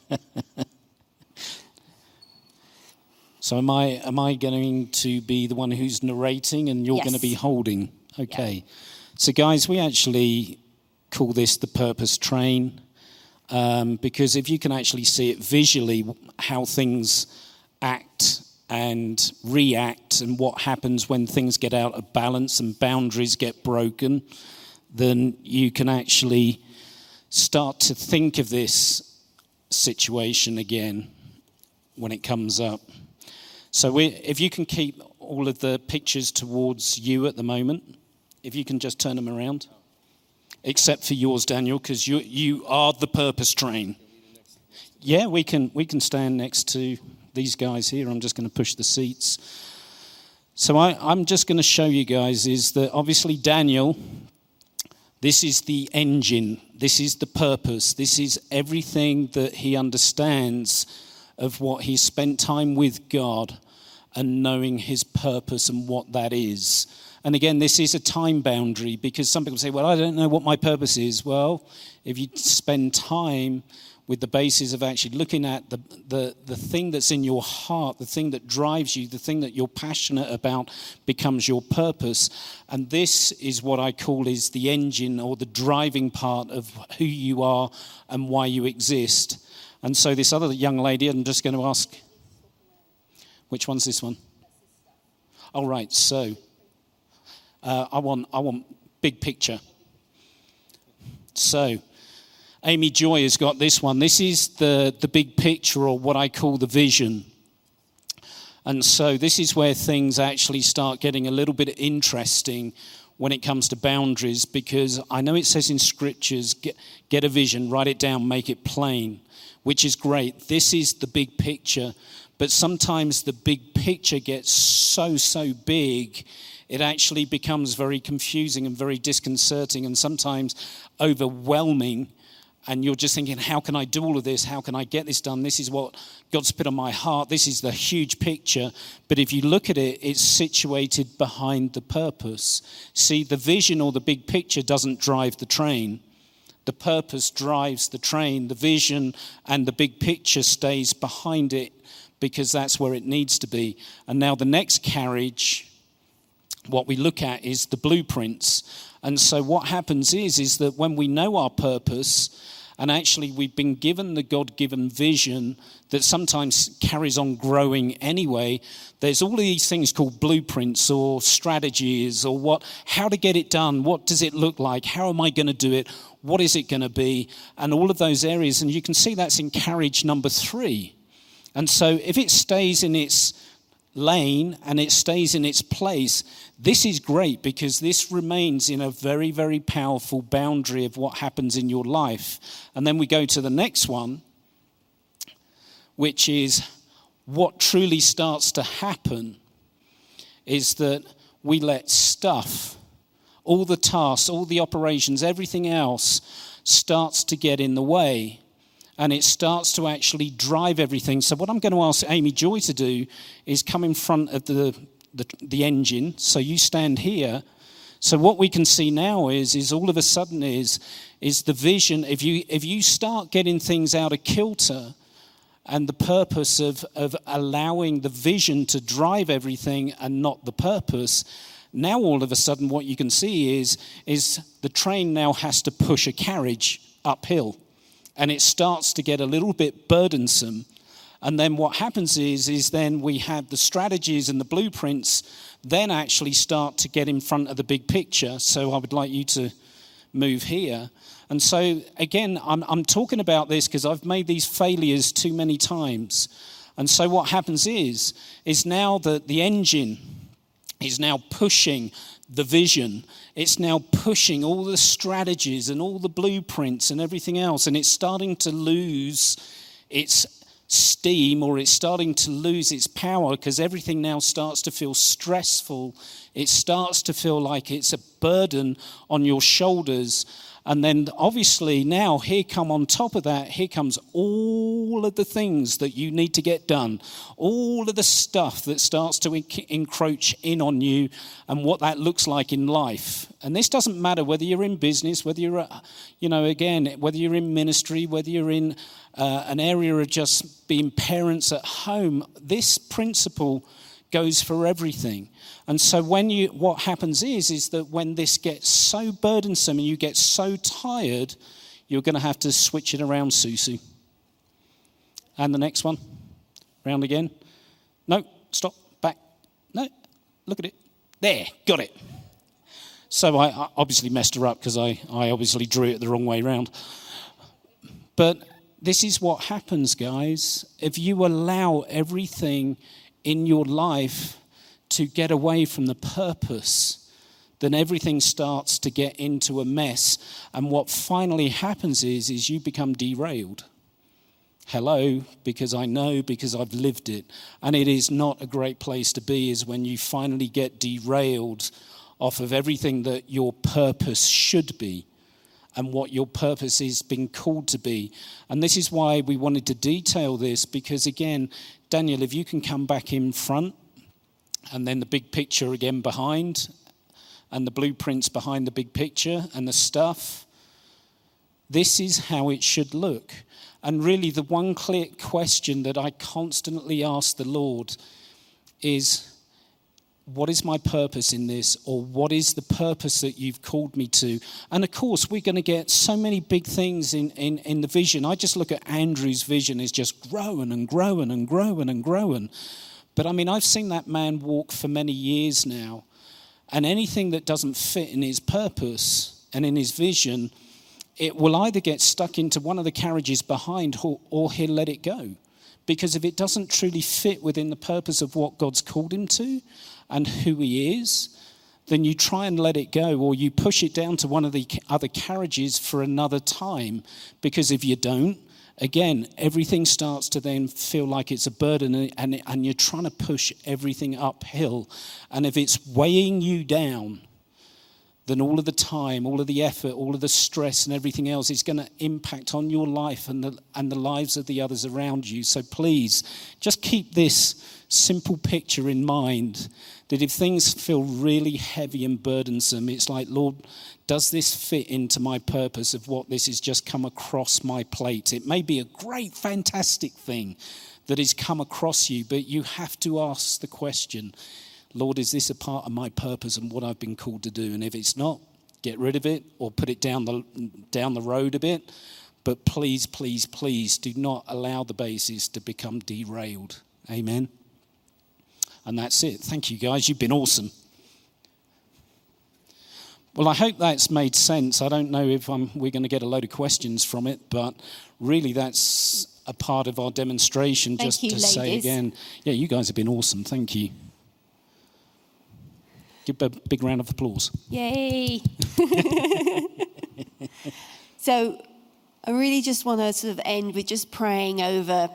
So am I going to be the one who's narrating and you're Yes. going to be holding? Okay. Yeah. So guys, we actually call this the purpose train because if you can actually see it visually, how things act and react and what happens when things get out of balance and boundaries get broken, then you can actually start to think of this situation again when it comes up. So if you can keep all of the pictures towards you at the moment, if you can just turn them around, except for yours, Daniel, because you are the purpose train. Yeah, we can stand next to these guys here. I'm just going to push the seats. So I'm just going to show you guys is that obviously Daniel, this is the engine, this is the purpose, this is everything that he understands of what he's spent time with God and knowing his purpose and what that is. And again, this is a time boundary because some people say, well, I don't know what my purpose is. Well, if you spend time with the basis of actually looking at the thing that's in your heart, the thing that drives you, the thing that you're passionate about becomes your purpose. And this is what I call is the engine or the driving part of who you are and why you exist. And so this other young lady, I'm just going to ask, which one's this one? All right, so I want big picture. So Amy Joy has got this one. This is the big picture, or what I call the vision. And so this is where things actually start getting a little bit interesting when it comes to boundaries, because I know it says in scriptures, get a vision, write it down, make it plain, which is great. This is the big picture. But sometimes the big picture gets so big, it actually becomes very confusing and very disconcerting and sometimes overwhelming. And you're just thinking, how can I do all of this? How can I get this done? This is what God's put on my heart. This is the huge picture. But if you look at it, it's situated behind the purpose. See, the vision or the big picture doesn't drive the train. The purpose drives the train. The vision and the big picture stays behind it because that's where it needs to be. And now the next carriage, what we look at is the blueprints. And so what happens is that when we know our purpose, and actually we've been given the God-given vision that sometimes carries on growing anyway, there's all of these things called blueprints or strategies or how to get it done, what does it look like, how am I going to do it, what is it going to be, and all of those areas. And you can see that's in carriage number 3. And so if it stays in its lane and it stays in its place, this is great because this remains in a very, very powerful boundary of what happens in your life. And then we go to the next one, which is what truly starts to happen is that we let stuff, all the tasks, all the operations, everything else starts to get in the way. And it starts to actually drive everything. So what I'm going to ask Amy Joy to do is come in front of the engine. So you stand here. So what we can see now is all of a sudden is the vision. If you start getting things out of kilter, and the purpose of allowing the vision to drive everything and not the purpose, now all of a sudden what you can see is the train now has to push a carriage uphill. And it starts to get a little bit burdensome. And then what happens is then we have the strategies and the blueprints then actually start to get in front of the big picture. So I would like you to move here. And so, again, I'm talking about this because I've made these failures too many times. And so what happens is now that the engine is now pushing the vision. It's now pushing all the strategies and all the blueprints and everything else. And it's starting to lose its steam, or it's starting to lose its power because everything now starts to feel stressful. It starts to feel like it's a burden on your shoulders. And then obviously now here come on top of that, here comes all of the things that you need to get done, all of the stuff that starts to encroach in on you and what that looks like in life. And this doesn't matter whether you're in business, whether you're, whether you're in ministry, whether you're in an area of just being parents at home. This principle goes for everything. And so what happens is that when this gets so burdensome and you get so tired, you're going to have to switch it around, Susu. And the next one, round again. No, stop, back. No, look at it. There, got it. So I obviously messed her up because I obviously drew it the wrong way round. But this is what happens, guys. If you allow everything in your life to get away from the purpose, then everything starts to get into a mess. And what finally happens is you become derailed. Hello, because I know, because I've lived it. And it is not a great place to be, is when you finally get derailed off of everything that your purpose should be and what your purpose is being called to be. And this is why we wanted to detail this, because again, Daniel, if you can come back in front, and then the big picture again behind, and the blueprints behind the big picture, and the stuff. This is how it should look. And really the one clear question that I constantly ask the Lord is, what is my purpose in this? Or what is the purpose that you've called me to? And of course, we're going to get so many big things in the vision. I just look at Andrew's vision is just growing and growing and growing and growing. But I mean, I've seen that man walk for many years now. And anything that doesn't fit in his purpose and in his vision, it will either get stuck into one of the carriages behind or he'll let it go. Because if it doesn't truly fit within the purpose of what God's called him to and who he is, then you try and let it go, or you push it down to one of the other carriages for another time. Because if you don't, again, everything starts to then feel like it's a burden, and you're trying to push everything uphill. And if it's weighing you down, then all of the time, all of the effort, all of the stress and everything else is going to impact on your life and the lives of the others around you. So please, just keep this simple picture in mind, that if things feel really heavy and burdensome, it's like, Lord, does this fit into my purpose of what this has just come across my plate? It may be a great, fantastic thing that has come across you, but you have to ask the question, Lord, is this a part of my purpose and what I've been called to do? And if it's not, get rid of it or put it down the road a bit. But please, please, please do not allow the bases to become derailed. Amen. And that's it. Thank you, guys. You've been awesome. Well, I hope that's made sense. I don't know if we're going to get a load of questions from it, but really that's a part of our demonstration. Thank Just you, to say ladies. again, yeah, you guys have been awesome. Thank you. Give a big round of applause. Yay! So I really just want to sort of end with just praying over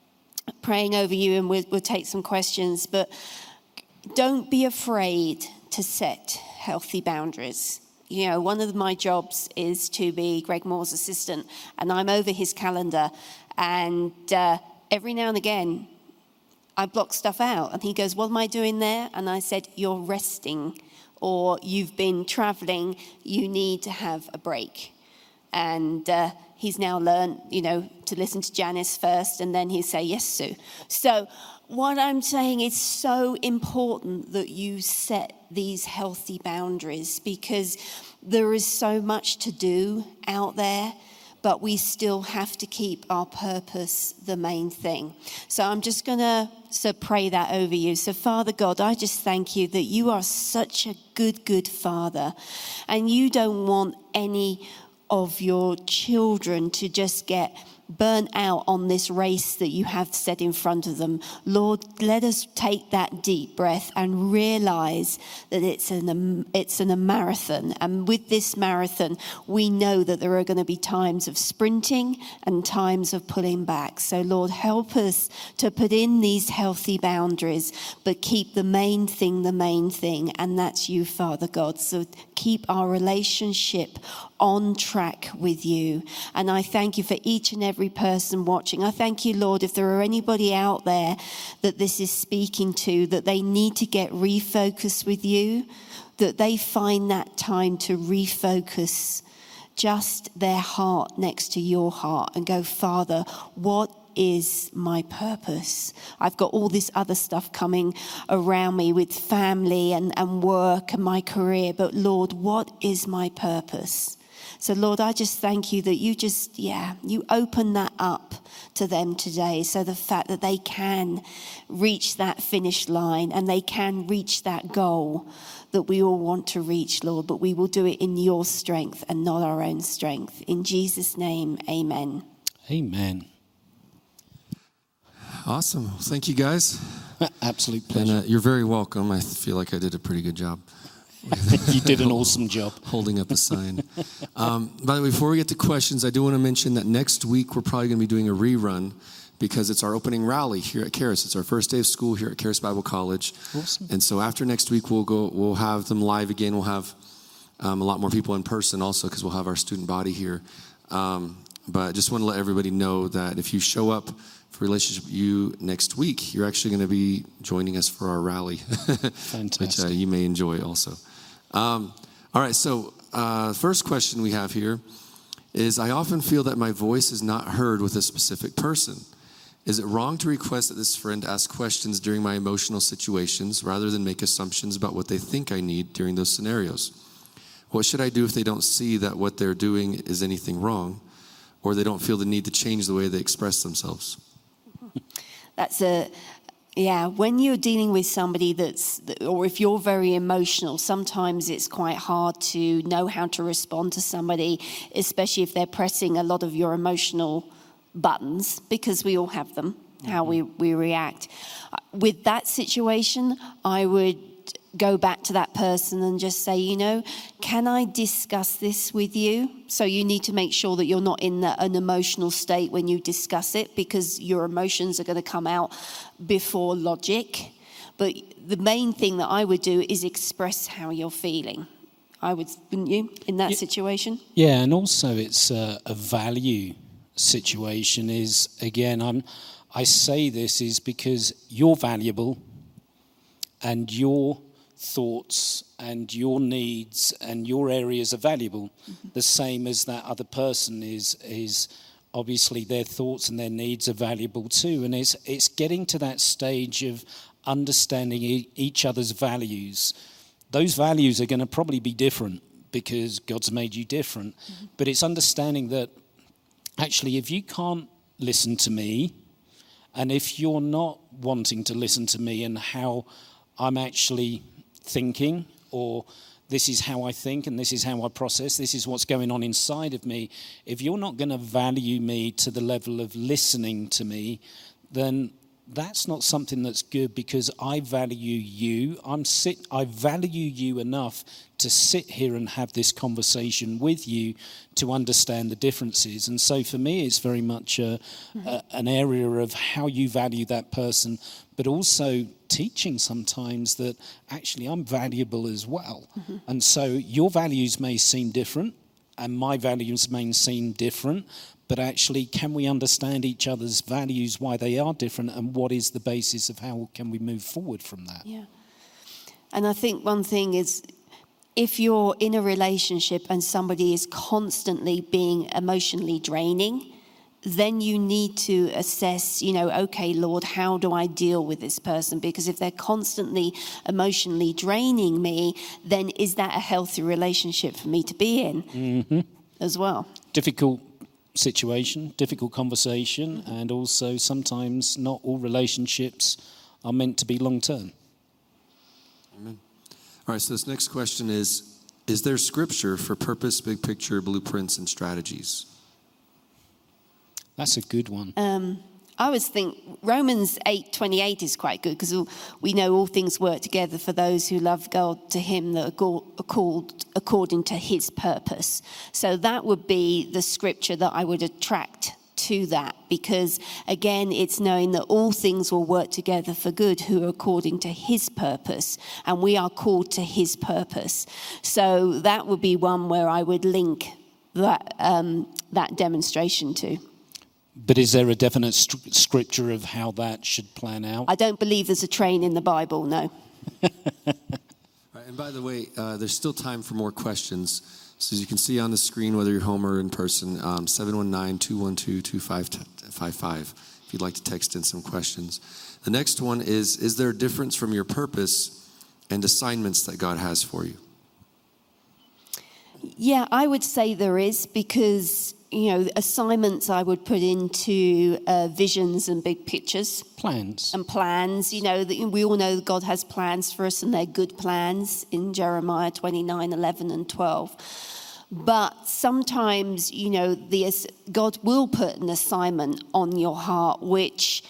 you, and we'll take some questions. But don't be afraid to set healthy boundaries. You know, one of my jobs is to be Greg Moore's assistant, and I'm over his calendar. And every now and again, I block stuff out. And he goes, "What am I doing there?" And I said, "You're resting, or you've been traveling. You need to have a break." And he's now learned, to listen to Janice first, and then he'll say, "Yes, Sue." So what I'm saying is so important that you set these healthy boundaries, because there is so much to do out there, but we still have to keep our purpose the main thing. So I'm just going to pray that over you. So Father God, I just thank you that you are such a good Father, and you don't want any of your children to just get burnt out on this race that you have set in front of them. Lord, let us take that deep breath and realize that it's in a marathon. And with this marathon, we know that there are going to be times of sprinting and times of pulling back. So Lord, help us to put in these healthy boundaries, but keep the main thing, and that's you, Father God. So keep our relationship on track with you. And I thank you for each and every person watching. I thank you, Lord, if there are anybody out there that this is speaking to, that they need to get refocused with you, that they find that time to refocus just their heart next to your heart and go, "Father, what is my purpose? I've got all this other stuff coming around me with family and work and my career, but Lord, what is my purpose?" So Lord, I just thank you that you open that up to them today. So the fact that they can reach that finish line and they can reach that goal that we all want to reach, Lord, but we will do it in your strength and not our own strength. In Jesus' name, amen. Amen. Awesome. Thank you, guys. Absolute pleasure. And you're very welcome. I feel like I did a pretty good job. You did an awesome job. Holding up a sign. By the way, before we get to questions, I do want to mention that next week we're probably going to be doing a rerun because it's our opening rally here at Charis. It's our first day of school here at Charis Bible College. Awesome. And so after next week, we'll have them live again. We'll have a lot more people in person also because we'll have our student body here. But I just want to let everybody know that if you show up for Relationship U next week, you're actually going to be joining us for our rally, Fantastic. which you may enjoy also. All right, so first question we have here is, I often feel that my voice is not heard with a specific person. Is it wrong to request that this friend ask questions during my emotional situations rather than make assumptions about what they think I need during those scenarios? What should I do if they don't see that what they're doing is anything wrong, or they don't feel the need to change the way they express themselves? When you're dealing with somebody or if you're very emotional, sometimes it's quite hard to know how to respond to somebody, especially if they're pressing a lot of your emotional buttons, because we all have them, how we react. With that situation, I would go back to that person and just say, can I discuss this with you? So you need to make sure that you're not in an emotional state when you discuss it, because your emotions are going to come out before logic. But the main thing that I would do is express how you're feeling. Wouldn't you, in that situation? Yeah, and also it's a value situation. Is, again, I say this is because you're valuable and your thoughts and your needs and your areas are valuable, the same as that other person is obviously their thoughts and their needs are valuable too. And it's getting to that stage of understanding each other's values. Those values are going to probably be different because God's made you different. But it's understanding that actually if you can't listen to me, and if you're not wanting to listen to me and how I'm actually thinking, or this is how I think and this is how I process, this is what's going on inside of me. If you're not going to value me to the level of listening to me, then that's not something that's good, because I value you. I value you enough to sit here and have this conversation with you to understand the differences. And so for me, it's very much an area of how you value that person, but also teaching sometimes that actually I'm valuable as well. And so your values may seem different and my values may seem different, but actually, can we understand each other's values, why they are different, and what is the basis of how can we move forward from that? Yeah. And I think one thing is, if you're in a relationship and somebody is constantly being emotionally draining, then you need to assess, okay, Lord, how do I deal with this person? Because if they're constantly emotionally draining me, then is that a healthy relationship for me to be in as well? Difficult situation, difficult conversation, and also sometimes not all relationships are meant to be long-term. Amen. All right, so this next question is there scripture for purpose, big picture, blueprints, and strategies? That's a good one. I always think Romans 8:28 is quite good, because we know all things work together for those who love God, to him that are called according to his purpose. So that would be the scripture that I would attract to that, because again, it's knowing that all things will work together for good who are according to his purpose, and we are called to his purpose. So that would be one where I would link that demonstration to. But is there a definite scripture of how that should plan out? I don't believe there's a train in the Bible, no. Right, and by the way, there's still time for more questions. So as you can see on the screen, whether you're home or in person, 719-212-2555, if you'd like to text in some questions. The next one is there a difference from your purpose and assignments that God has for you? Yeah, I would say there is, because assignments I would put into visions and big pictures. Plans. And plans. We all know God has plans for us, and they're good plans in Jeremiah 29:11 and 12. But sometimes, God will put an assignment on your heart, which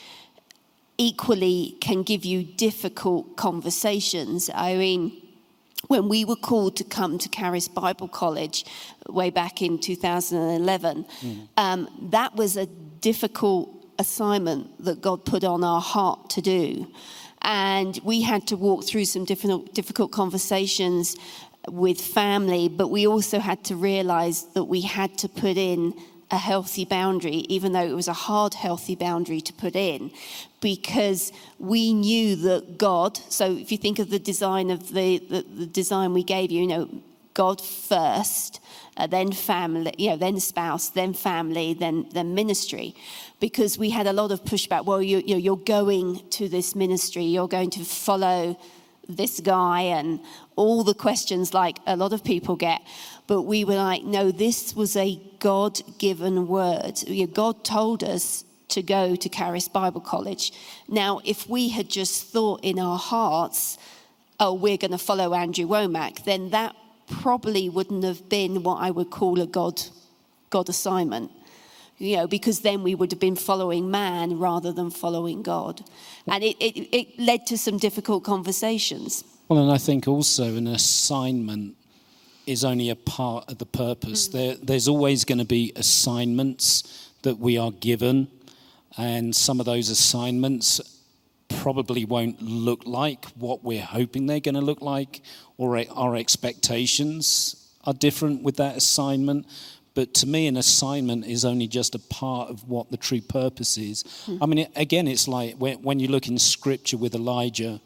equally can give you difficult conversations. I mean, when we were called to come to Charis Bible College way back in 2011, that was a difficult assignment that God put on our heart to do. And we had to walk through some difficult conversations with family, but we also had to realize that we had to put in a healthy boundary, even though it was a hard, healthy boundary to put in, because we knew that God, so if you think of the design of the design we gave you, God first, then family, then spouse, then family, then ministry, because we had a lot of pushback. Well, you're going to this ministry, you're going to follow this guy, and all the questions like a lot of people get. But we were like, no, this was a God-given word. God told us to go to Charis Bible College. Now, if we had just thought in our hearts, oh, we're going to follow Andrew Womack, then that probably wouldn't have been what I would call a God assignment. Because then we would have been following man rather than following God. And it led to some difficult conversations. Well, and I think also an assignment is only a part of the purpose. There's always going to be assignments that we are given, and some of those assignments probably won't look like what we're hoping they're going to look like, or our expectations are different with that assignment. But to me, an assignment is only just a part of what the true purpose is. I mean, again, it's like when you look in Scripture with Elijah,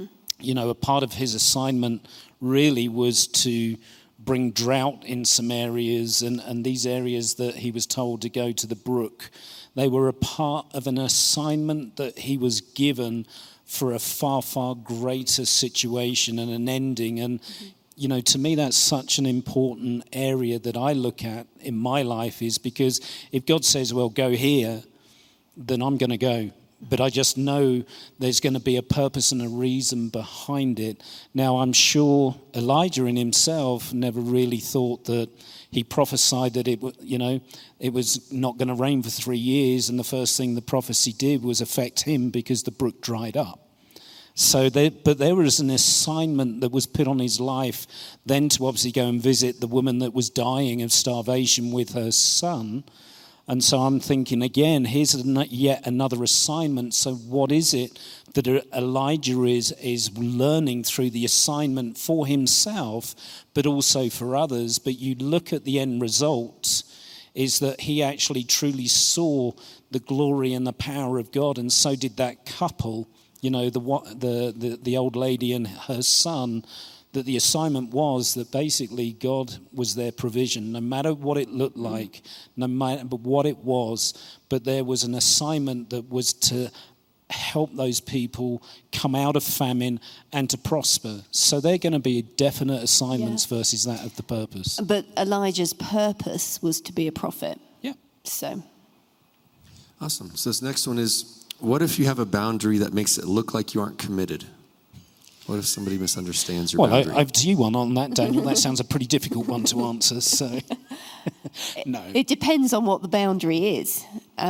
a part of his assignment really was to bring drought in some areas, and these areas that he was told to go to the brook, they were a part of an assignment that he was given for a far, far greater situation and an ending. And to me, that's such an important area that I look at in my life, is because if God says, well, go here, then I'm going to go. But I just know there's going to be a purpose and a reason behind it. Now, I'm sure Elijah in himself never really thought that he prophesied that it was not going to rain for 3 years, and the first thing the prophecy did was affect him because the brook dried up. But there was an assignment that was put on his life then to obviously go and visit the woman that was dying of starvation with her son. And so I'm thinking, again, here's yet another assignment. So what is it that Elijah is learning through the assignment for himself, but also for others? But you look at the end result, is that he actually truly saw the glory and the power of God, and so did that couple, the old lady and her son. That the assignment was that basically God was their provision, no matter what it looked like, no matter what it was. But there was an assignment that was to help those people come out of famine and to prosper. So they're going to be definite assignments versus that of the purpose. But Elijah's purpose was to be a prophet. Yeah. So. Awesome. So this next one is, what if you have a boundary that makes it look like you aren't committed? What if somebody misunderstands your boundary? Well, over to you one on that, Daniel. That sounds a pretty difficult one to answer. So, no. It depends on what the boundary is.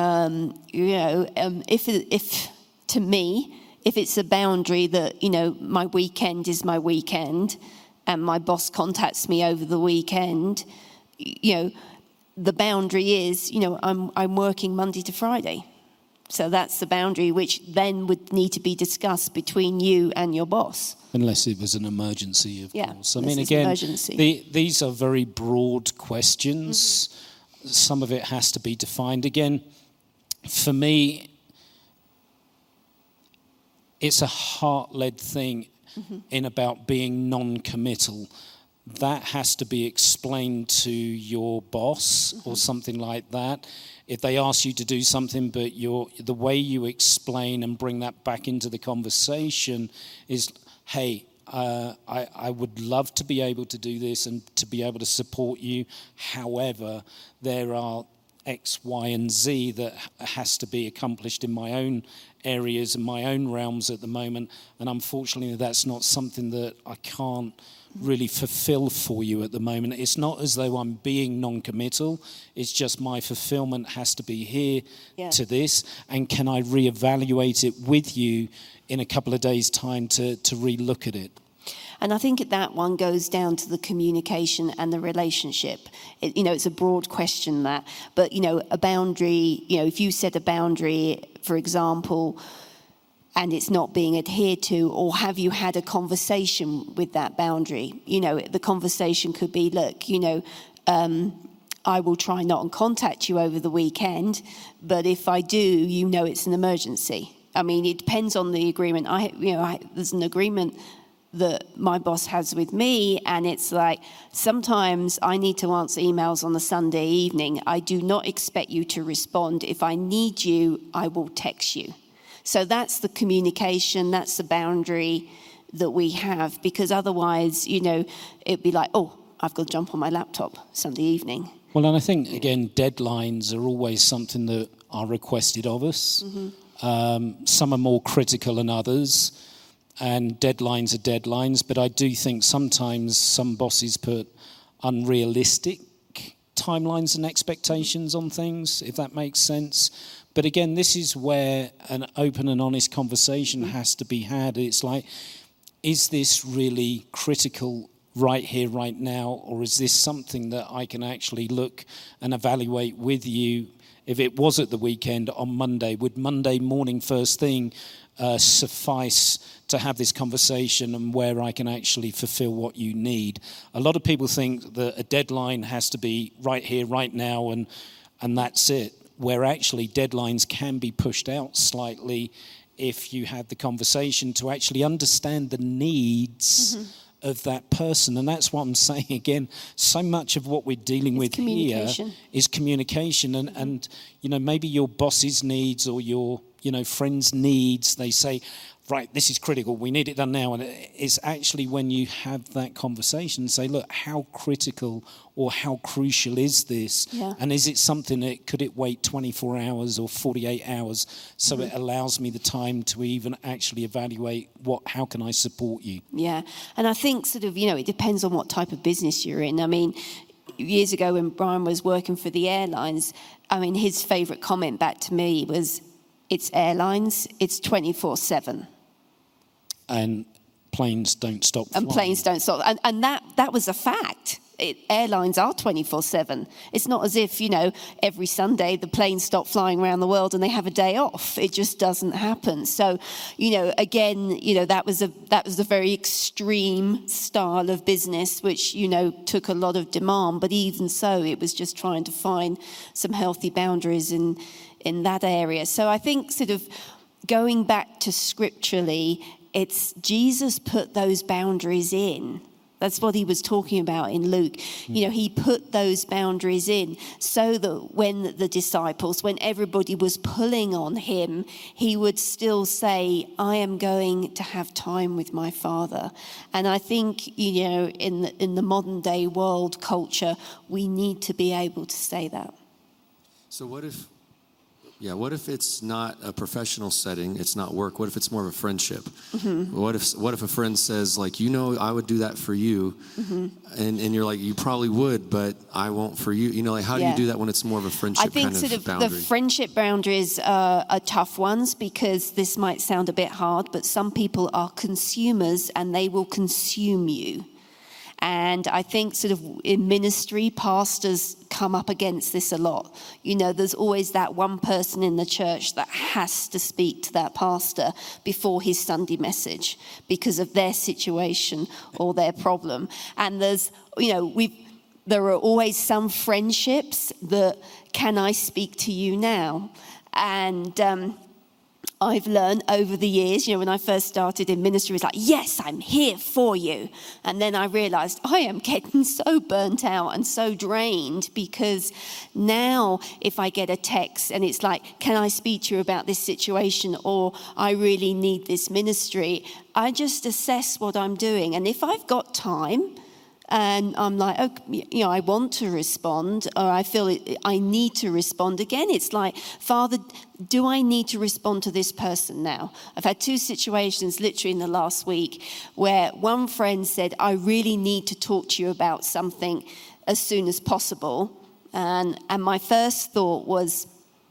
If to me, if it's a boundary that, my weekend is my weekend and my boss contacts me over the weekend, the boundary is, I'm working Monday to Friday. So that's the boundary, which then would need to be discussed between you and your boss. Unless it was an emergency, of course. I mean, again, these are very broad questions. Mm-hmm. Some of it has to be defined. Again, for me, it's a heart-led thing in about being non-committal. That has to be explained to your boss or something like that. If they ask you to do something, but the way you explain and bring that back into the conversation is, hey, I would love to be able to do this and to be able to support you. However, there are X, Y, and Z that has to be accomplished in my own areas and my own realms at the moment. And unfortunately, that's not something that I can't really fulfill for you at the moment. It's not as though I'm being non-committal. It's just my fulfillment has to be here to this. And can I reevaluate it with you in a couple of days' time to relook at it? And I think that one goes down to the communication and the relationship. It's a broad question, that. But, a boundary, if you set a boundary, for example, and it's not being adhered to, or have you had a conversation with that boundary? The conversation could be, look, I will try not to contact you over the weekend, but if I do, it's an emergency. I mean, it depends on the agreement. There's an agreement that my boss has with me, and it's like, sometimes I need to answer emails on a Sunday evening. I do not expect you to respond. If I need you, I will text you. So that's the communication, that's the boundary that we have, because otherwise, it'd be like, oh, I've got to jump on my laptop Sunday evening. Well, and I think, again, deadlines are always something that are requested of us. Mm-hmm. Some are more critical than others, and deadlines are deadlines, but I do think sometimes some bosses put unrealistic timelines and expectations on things, if that makes sense. But again, this is where an open and honest conversation has to be had. It's like, is this really critical right here, right now, or is this something that I can actually look and evaluate with you? If it was at the weekend on Monday, would Monday morning first thing suffice to have this conversation and where I can actually fulfill what you need? A lot of people think that a deadline has to be right here, right now, and that's it. Where actually deadlines can be pushed out slightly if you have the conversation to actually understand the needs of that person. And that's what I'm saying again. So much of what we're dealing with here is communication. And maybe your boss's needs or your friends' needs. They say, right, this is critical, we need it done now. And it's actually when you have that conversation and say, look, how critical or how crucial is this? Yeah. And is it something that, could it wait 24 hours or 48 hours so it allows me the time to even actually evaluate how can I support you? Yeah. And I think sort of, it depends on what type of business you're in. I mean, years ago when Brian was working for the airlines, his favourite comment back to me was, it's airlines, it's 24/7. And planes don't stop flying. And planes don't stop. And that was a fact. Airlines are 24/7. It's not as if, every Sunday the planes stop flying around the world and they have a day off. It just doesn't happen. So, again, that was a very extreme style of business, which, took a lot of demand. But even so, it was just trying to find some healthy boundaries in that area. So I think sort of going back to scripturally, it's Jesus put those boundaries in. That's what he was talking about in Luke. He put those boundaries in so that when the disciples, when everybody was pulling on him, he would still say, I am going to have time with my Father. And I think, in the modern day world culture, we need to be able to say that. So what if it's not a professional setting, it's not work, what if it's more of a friendship? Mm-hmm. What if a friend says, like, I would do that for you, mm-hmm. and you're like, you probably would, but I won't for you. How do you do that when it's more of a friendship kind of boundary? I think sort of the friendship boundaries are tough ones, because this might sound a bit hard, but some people are consumers and they will consume you. And I think sort of in ministry, pastors come up against this a lot. There's always that one person in the church that has to speak to that pastor before his Sunday message because of their situation or their problem. And there are always some friendships that, can I speak to you now? And I've learned over the years, when I first started in ministry, it was like, yes, I'm here for you. And then I realized I am getting so burnt out and so drained, because now if I get a text and it's like, can I speak to you about this situation, or I really need this ministry, I just assess what I'm doing. And if I've got time, and I'm like, I want to respond, or I feel I need to respond. Again, it's like, Father, do I need to respond to this person now? I've had 2 situations literally in the last week where one friend said, I really need to talk to you about something as soon as possible. And my first thought was,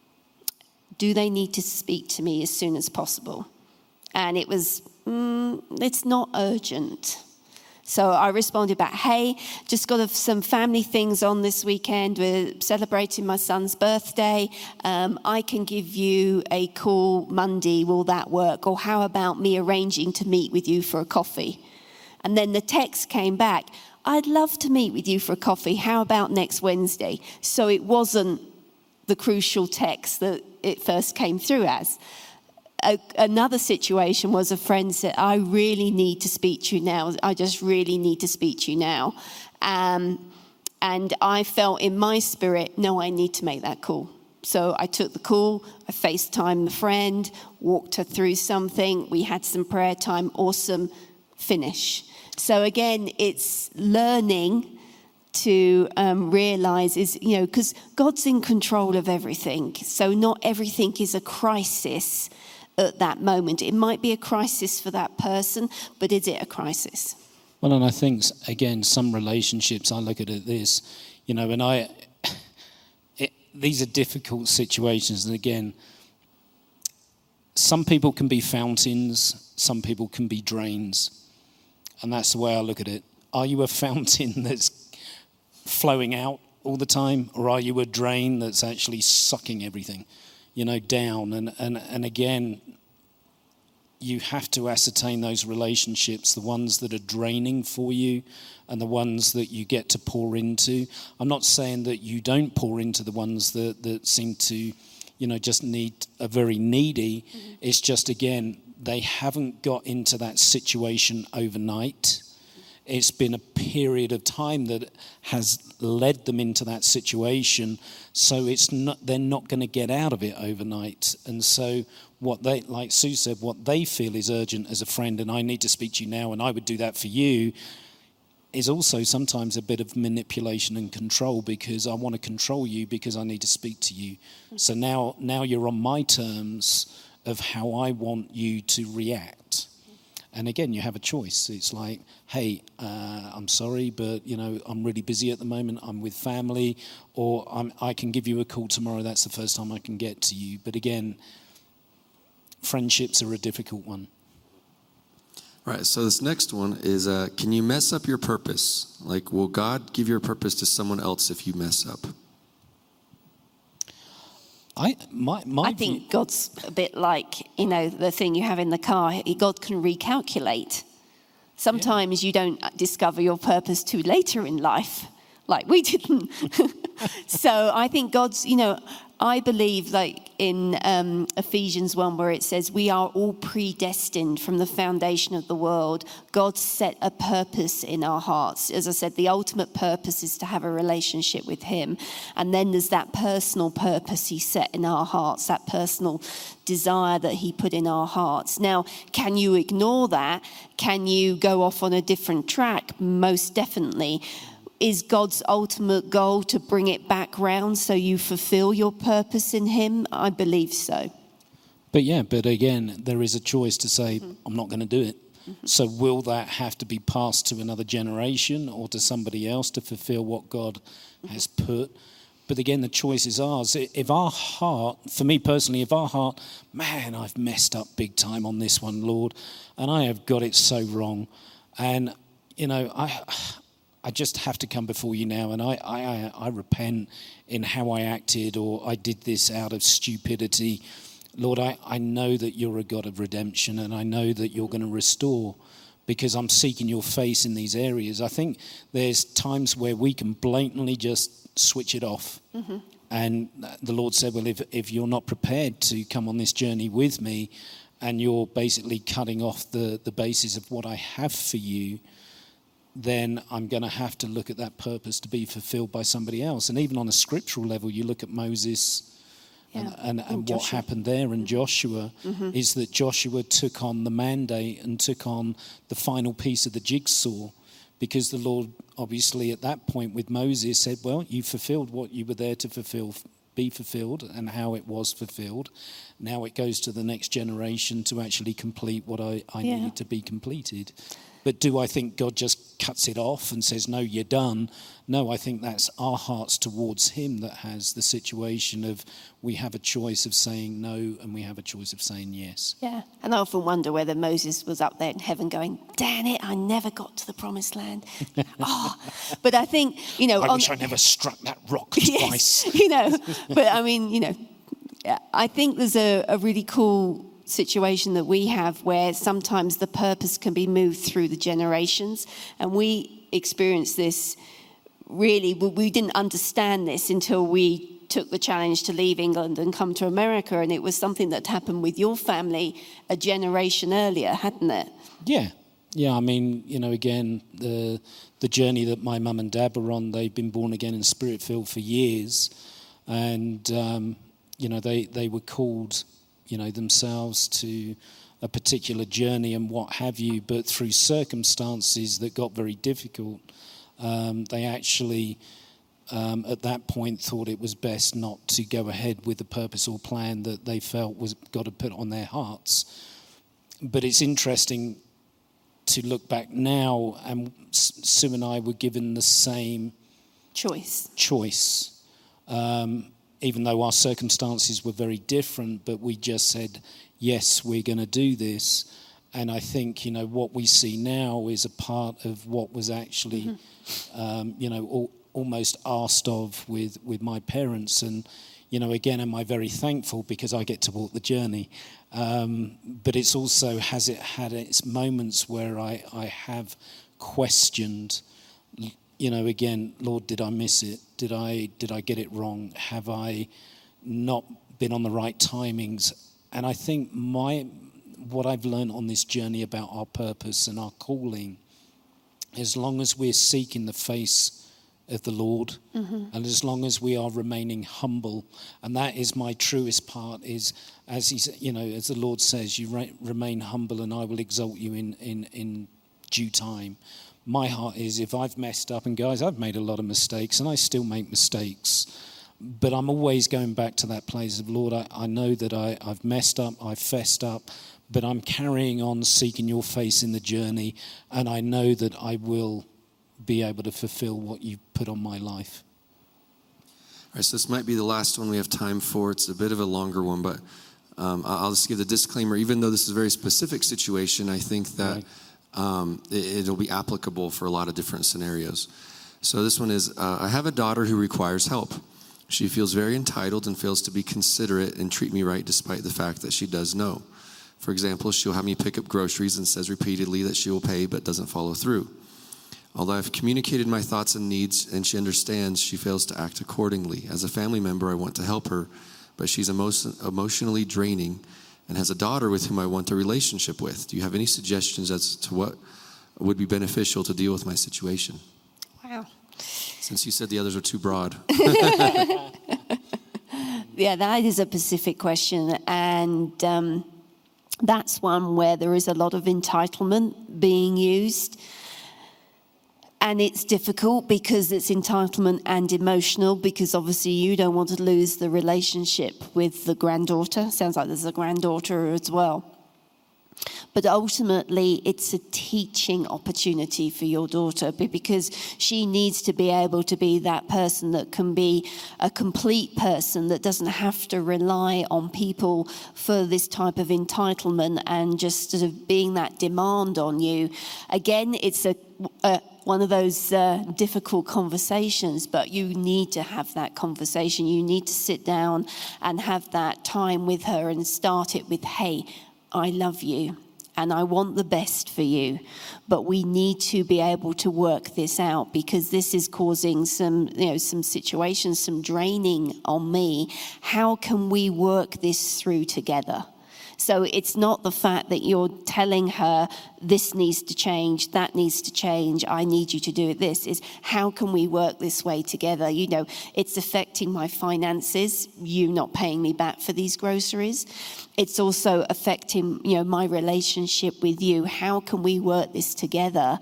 do they need to speak to me as soon as possible? And it was, it's not urgent. So I responded back, hey, just got some family things on this weekend. We're celebrating my son's birthday. I can give you a call Monday. Will that work? Or how about me arranging to meet with you for a coffee? And then the text came back, I'd love to meet with you for a coffee. How about next Wednesday? So it wasn't the crucial text that it first came through as. Another situation was a friend said, I really need to speak to you now. I just really need to speak to you now. And I felt in my spirit, no, I need to make that call. So I took the call, I FaceTimed the friend, walked her through something. We had some prayer time, awesome, finish. So again, it's learning to realize is, because God's in control of everything. So not everything is a crisis at that moment. It might be a crisis for that person, but is it a crisis? Well, and I think, again, some relationships, I look at it this, and these are difficult situations. And again, some people can be fountains, some people can be drains. And that's the way I look at it. Are you a fountain that's flowing out all the time, or are you a drain that's actually sucking everything, down? And again, you have to ascertain those relationships, the ones that are draining for you and the ones that you get to pour into. I'm not saying that you don't pour into the ones that seem to, just are very needy. Mm-hmm. It's just, again, they haven't got into that situation overnight. It's been a period of time that has led them into that situation, so they're not going to get out of it overnight. And so what they, like Sue said, what they feel is urgent as a friend, and I need to speak to you now, and I would do that for you, is also sometimes a bit of manipulation and control, because I want to control you because I need to speak to you. So now you're on my terms of how I want you to react. And again, you have a choice. It's like, hey, I'm sorry, but I'm really busy at the moment. I'm with family, or I can give you a call tomorrow. That's the first time I can get to you. But again, friendships are a difficult one. All right, so this next one is, can you mess up your purpose? Like, will God give your purpose to someone else if you mess up? I think God's a bit like, the thing you have in the car. God can recalculate. Sometimes you don't discover your purpose too later in life, like we didn't. So I think God's, I believe like in Ephesians 1 where it says we are all predestined from the foundation of the world. God set a purpose in our hearts. As I said, the ultimate purpose is to have a relationship with him. And then there's that personal purpose he set in our hearts, that personal desire that he put in our hearts. Now, can you ignore that? Can you go off on a different track? Most definitely. Is God's ultimate goal to bring it back round so you fulfill your purpose in him? I believe so. But again, there is a choice to say, I'm not going to do it. So will that have to be passed to another generation or to somebody else to fulfill what God has put? But again, the choice is ours. If our heart, for me personally, man, I've messed up big time on this one, Lord, and I have got it so wrong. And, I just have to come before you now, and I repent in how I acted, or I did this out of stupidity. Lord, I know that you're a God of redemption, and I know that you're going to restore, because I'm seeking your face in these areas. I think there's times where we can blatantly just switch it off. Mm-hmm. And the Lord said, well, if you're not prepared to come on this journey with me, and you're basically cutting off the basis of what I have for you, then I'm going to have to look at that purpose to be fulfilled by somebody else. And even on a scriptural level, you look at Moses and what happened there in Joshua, is that Joshua took on the mandate and took on the final piece of the jigsaw, because the Lord obviously at that point with Moses said, well, you fulfilled what you were there to be fulfilled, and how it was fulfilled. Now it goes to the next generation to actually complete what I needed to be completed. But do I think God just cuts it off and says, no, you're done? No, I think that's our hearts towards him that has the situation of, we have a choice of saying no and we have a choice of saying yes. Yeah, and I often wonder whether Moses was up there in heaven going, damn it, I never got to the promised land. But I think, I wish I never struck that rock twice. But I mean, I think there's a really cool situation that we have where sometimes the purpose can be moved through the generations, and we experienced this really, we didn't understand this until we took the challenge to leave England and come to America, and it was something that happened with your family a generation earlier, hadn't it? Yeah, I mean, again, the journey that my mum and dad were on, they've been born again and spirit-filled for years, and they were called themselves to a particular journey and what have you, but through circumstances that got very difficult, they actually at that point thought it was best not to go ahead with the purpose or plan that they felt was God had put on their hearts. But it's interesting to look back now, and Sue and I were given the same choice. Even though our circumstances were very different, but we just said, yes, we're going to do this. And I think, what we see now is a part of what was actually, almost asked of with my parents. And, again, am I very thankful because I get to walk the journey. But it's also, has it had its moments where I have questioned, again, Lord, did I miss it? Did I get it wrong? Have I not been on the right timings? And I think what I've learned on this journey about our purpose and our calling, as long as we're seeking the face of the Lord. And as long as we are remaining humble, and that is my truest part, is as as the Lord says, you remain humble and I will exalt you in due time. My heart is, if I've messed up, and guys, I've made a lot of mistakes and I still make mistakes, but I'm always going back to that place of, Lord, I know that I've messed up, I've fessed up, but I'm carrying on seeking your face in the journey, and I know that I will be able to fulfill what you've put on my life. All right, so this might be the last one we have time for. It's a bit of a longer one, but I'll just give the disclaimer. Even though this is a very specific situation, I think that it'll be applicable for a lot of different scenarios. So this one is, I have a daughter who requires help. She feels very entitled and fails to be considerate and treat me right despite the fact that she does know. For example, she'll have me pick up groceries and says repeatedly that she will pay but doesn't follow through. Although I've communicated my thoughts and needs and she understands, she fails to act accordingly. As a family member, I want to help her, but she's emotionally draining and has a daughter with whom I want a relationship with. Do you have any suggestions as to what would be beneficial to deal with my situation? Wow. Since you said the others are too broad. Yeah, that is a specific question, and that's one where there is a lot of entitlement being used. And it's difficult because it's entitlement and emotional, because obviously you don't want to lose the relationship with the granddaughter. Sounds like there's a granddaughter as well. But ultimately, it's a teaching opportunity for your daughter, because she needs to be able to be that person that can be a complete person that doesn't have to rely on people for this type of entitlement and just sort of being that demand on you. Again, it's one of those difficult conversations, but you need to have that conversation. You need to sit down and have that time with her and start it with, hey, I love you and I want the best for you, but we need to be able to work this out, because this is causing some situations, some draining on me. How can we work this through together? So it's not the fact that you're telling her this needs to change, that needs to change, I need you to do this. Is how can we work this way together? It's affecting my finances, you not paying me back for these groceries. It's also affecting, my relationship with you. How can we work this together?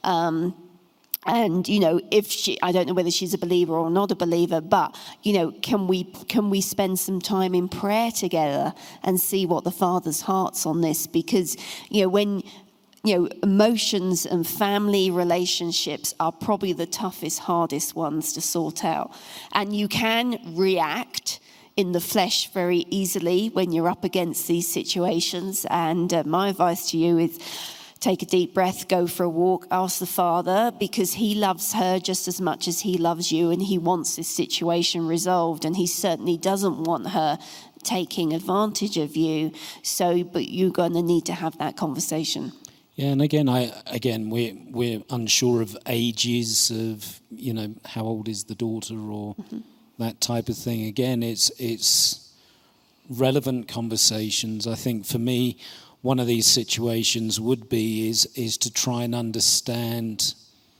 And, if I don't know whether she's a believer or not a believer, but, can we spend some time in prayer together and see what the Father's heart's on this? Because, when, emotions and family relationships are probably the toughest, hardest ones to sort out. And you can react in the flesh very easily when you're up against these situations. And my advice to you is, take a deep breath, go for a walk, ask the Father, because he loves her just as much as he loves you, and he wants this situation resolved, and he certainly doesn't want her taking advantage of you. But you're going to need to have that conversation. Yeah, and again, we're unsure of ages of, how old is the daughter or that type of thing. Again, it's relevant conversations. I think for me, one of these situations would be is to try and understand,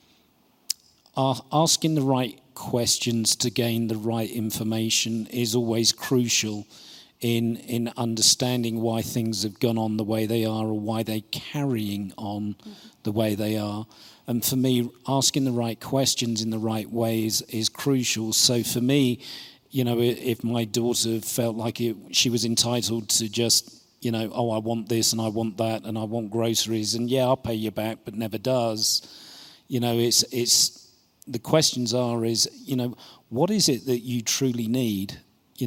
asking the right questions to gain the right information is always crucial in understanding why things have gone on the way they are, or why they're carrying on the way they are. And for me, asking the right questions in the right ways is crucial. So for me, if my daughter felt like she was entitled to just, I want this and I want that and I want groceries, and yeah, I'll pay you back, but never does. It's the questions are, what is it that you truly need?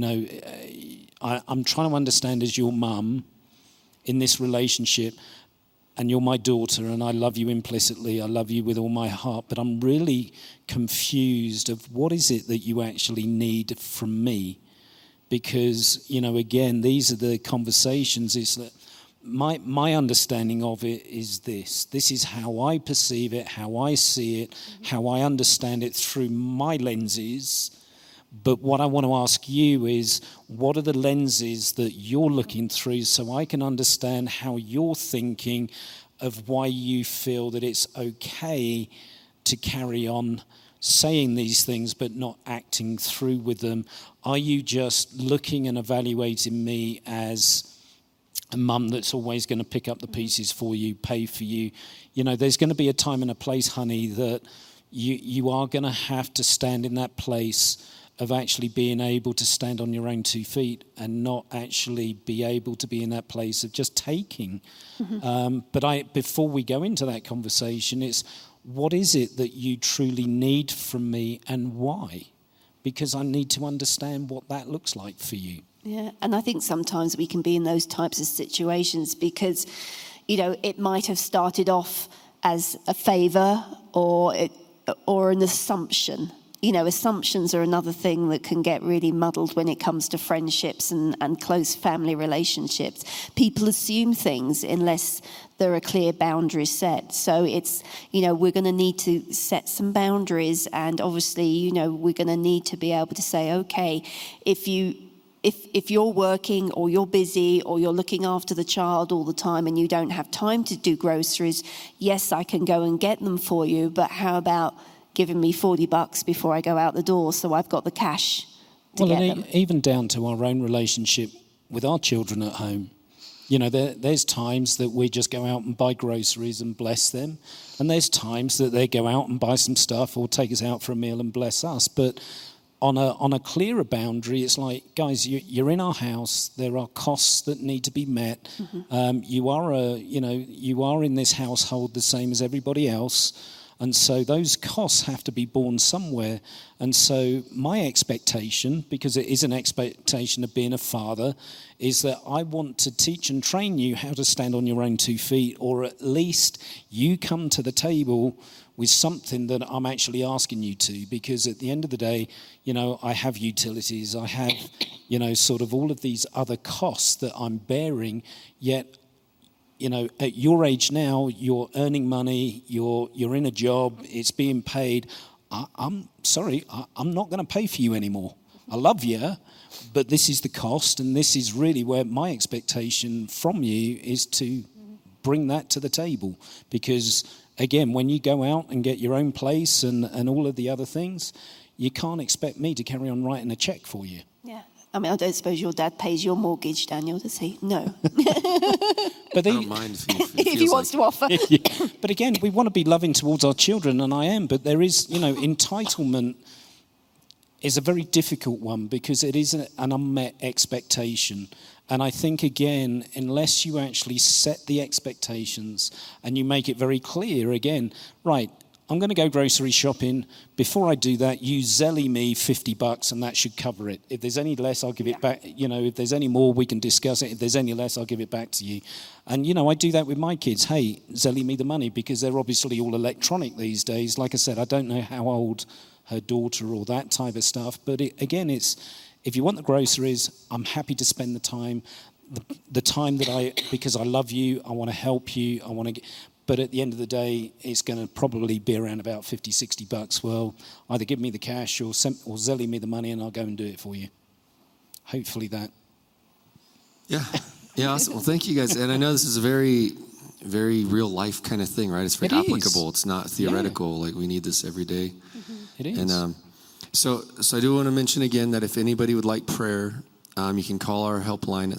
I'm trying to understand, as your mum in this relationship, and you're my daughter, and I love you implicitly, I love you with all my heart, but I'm really confused of what is it that you actually need from me? Because, again, these are the conversations. Is that my understanding of it is this. This is how I perceive it, how I see it, how I understand it through my lenses. But what I want to ask you is, what are the lenses that you're looking through, so I can understand how you're thinking of why you feel that it's okay to carry on saying these things but not acting through with them? Are you just looking and evaluating me as a mum that's always going to pick up the pieces for you, pay for you? You know, there's going to be a time and a place, honey, that you are going to have to stand in that place of actually being able to stand on your own 2 feet and not actually be able to be in that place of just taking. But before we go into that conversation, it's what is it that you truly need from me and why? Because I need to understand what that looks like for you. Yeah, and I think sometimes we can be in those types of situations because, you know, it might have started off as a favour or an assumption. You know, assumptions are another thing that can get really muddled when it comes to friendships and close family relationships. People assume things unless there are clear boundaries set. So it's, you know, we're going to need to set some boundaries, and obviously, you know, we're going to need to be able to say, okay, if you're working or you're busy or you're looking after the child all the time and you don't have time to do groceries, yes, I can go and get them for you, but how about giving me $40 before I go out the door so I've got the cash to get them? Even down to our own relationship with our children at home. You know, there's times that we just go out and buy groceries and bless them, and there's times that they go out and buy some stuff or take us out for a meal and bless us. But on a clearer boundary, it's like, guys, you're in our house. There are costs that need to be met. You are in this household the same as everybody else. And so those costs have to be borne somewhere. And so my expectation, because it is an expectation of being a father, is that I want to teach and train you how to stand on your own 2 feet, or at least you come to the table with something that I'm actually asking you to. Because at the end of the day, you know, I have utilities, I have, you know, sort of all of these other costs that I'm bearing, yet, you know, at your age now, you're earning money, you're in a job, it's being paid. I'm sorry, I'm not going to pay for you anymore. I love you, but this is the cost, and this is really where my expectation from you is to bring that to the table. Because, again, when you go out and get your own place and all of the other things, you can't expect me to carry on writing a check for you. Yeah. I mean, I don't suppose your dad pays your mortgage, Daniel, does he? No. But I don't mind if he wants to offer. Yeah. But again, we want to be loving towards our children, and I am. But there is, you know, entitlement is a very difficult one because it is an unmet expectation. And I think, again, unless you actually set the expectations and you make it very clear, again, right, I'm going to go grocery shopping. Before I do that, you Zelly me $50 and that should cover it. If there's any less, I'll give it back. You know, if there's any more, we can discuss it. If there's any less, I'll give it back to you. And, you know, I do that with my kids. Hey, Zelly me the money, because they're obviously all electronic these days. Like I said, I don't know how old her daughter or that type of stuff. But again, it's, if you want the groceries, I'm happy to spend the time. The time that because I love you, I want to help you, I want to. But at the end of the day, it's going to probably be around about $50, $60. Well, either give me the cash or Zelly me the money, and I'll go and do it for you. Hopefully that. Yeah. Awesome. Well, thank you guys. And I know this is a very, very real life kind of thing, right? It's very applicable. It's not theoretical. Yeah. Like we need this every day. Mm-hmm. It is. And so I do want to mention again that if anybody would like prayer, you can call our helpline at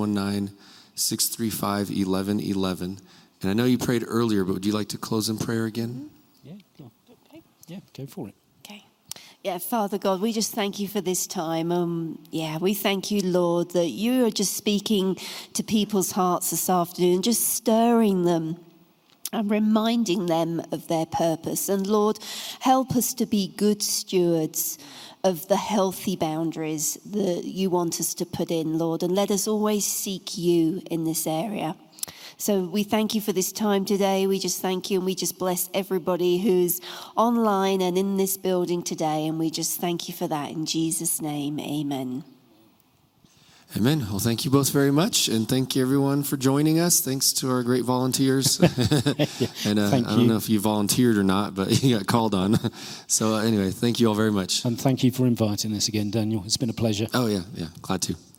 719-635-1111. And I know you prayed earlier, but would you like to close in prayer again? Yeah, go for it. Okay. Yeah, Father God, we just thank you for this time. We thank you, Lord, that you are just speaking to people's hearts this afternoon, just stirring them and reminding them of their purpose. And Lord, help us to be good stewards of the healthy boundaries that you want us to put in, Lord. And let us always seek you in this area. So we thank you for this time today. We just thank you, and we just bless everybody who's online and in this building today. And we just thank you for that in Jesus' name. Amen. Amen. Well, thank you both very much. And thank you, everyone, for joining us. Thanks to our great volunteers. And I don't know if you volunteered or not, but you got called on. So anyway, thank you all very much. And thank you for inviting us again, Daniel. It's been a pleasure. Oh, yeah. Glad to.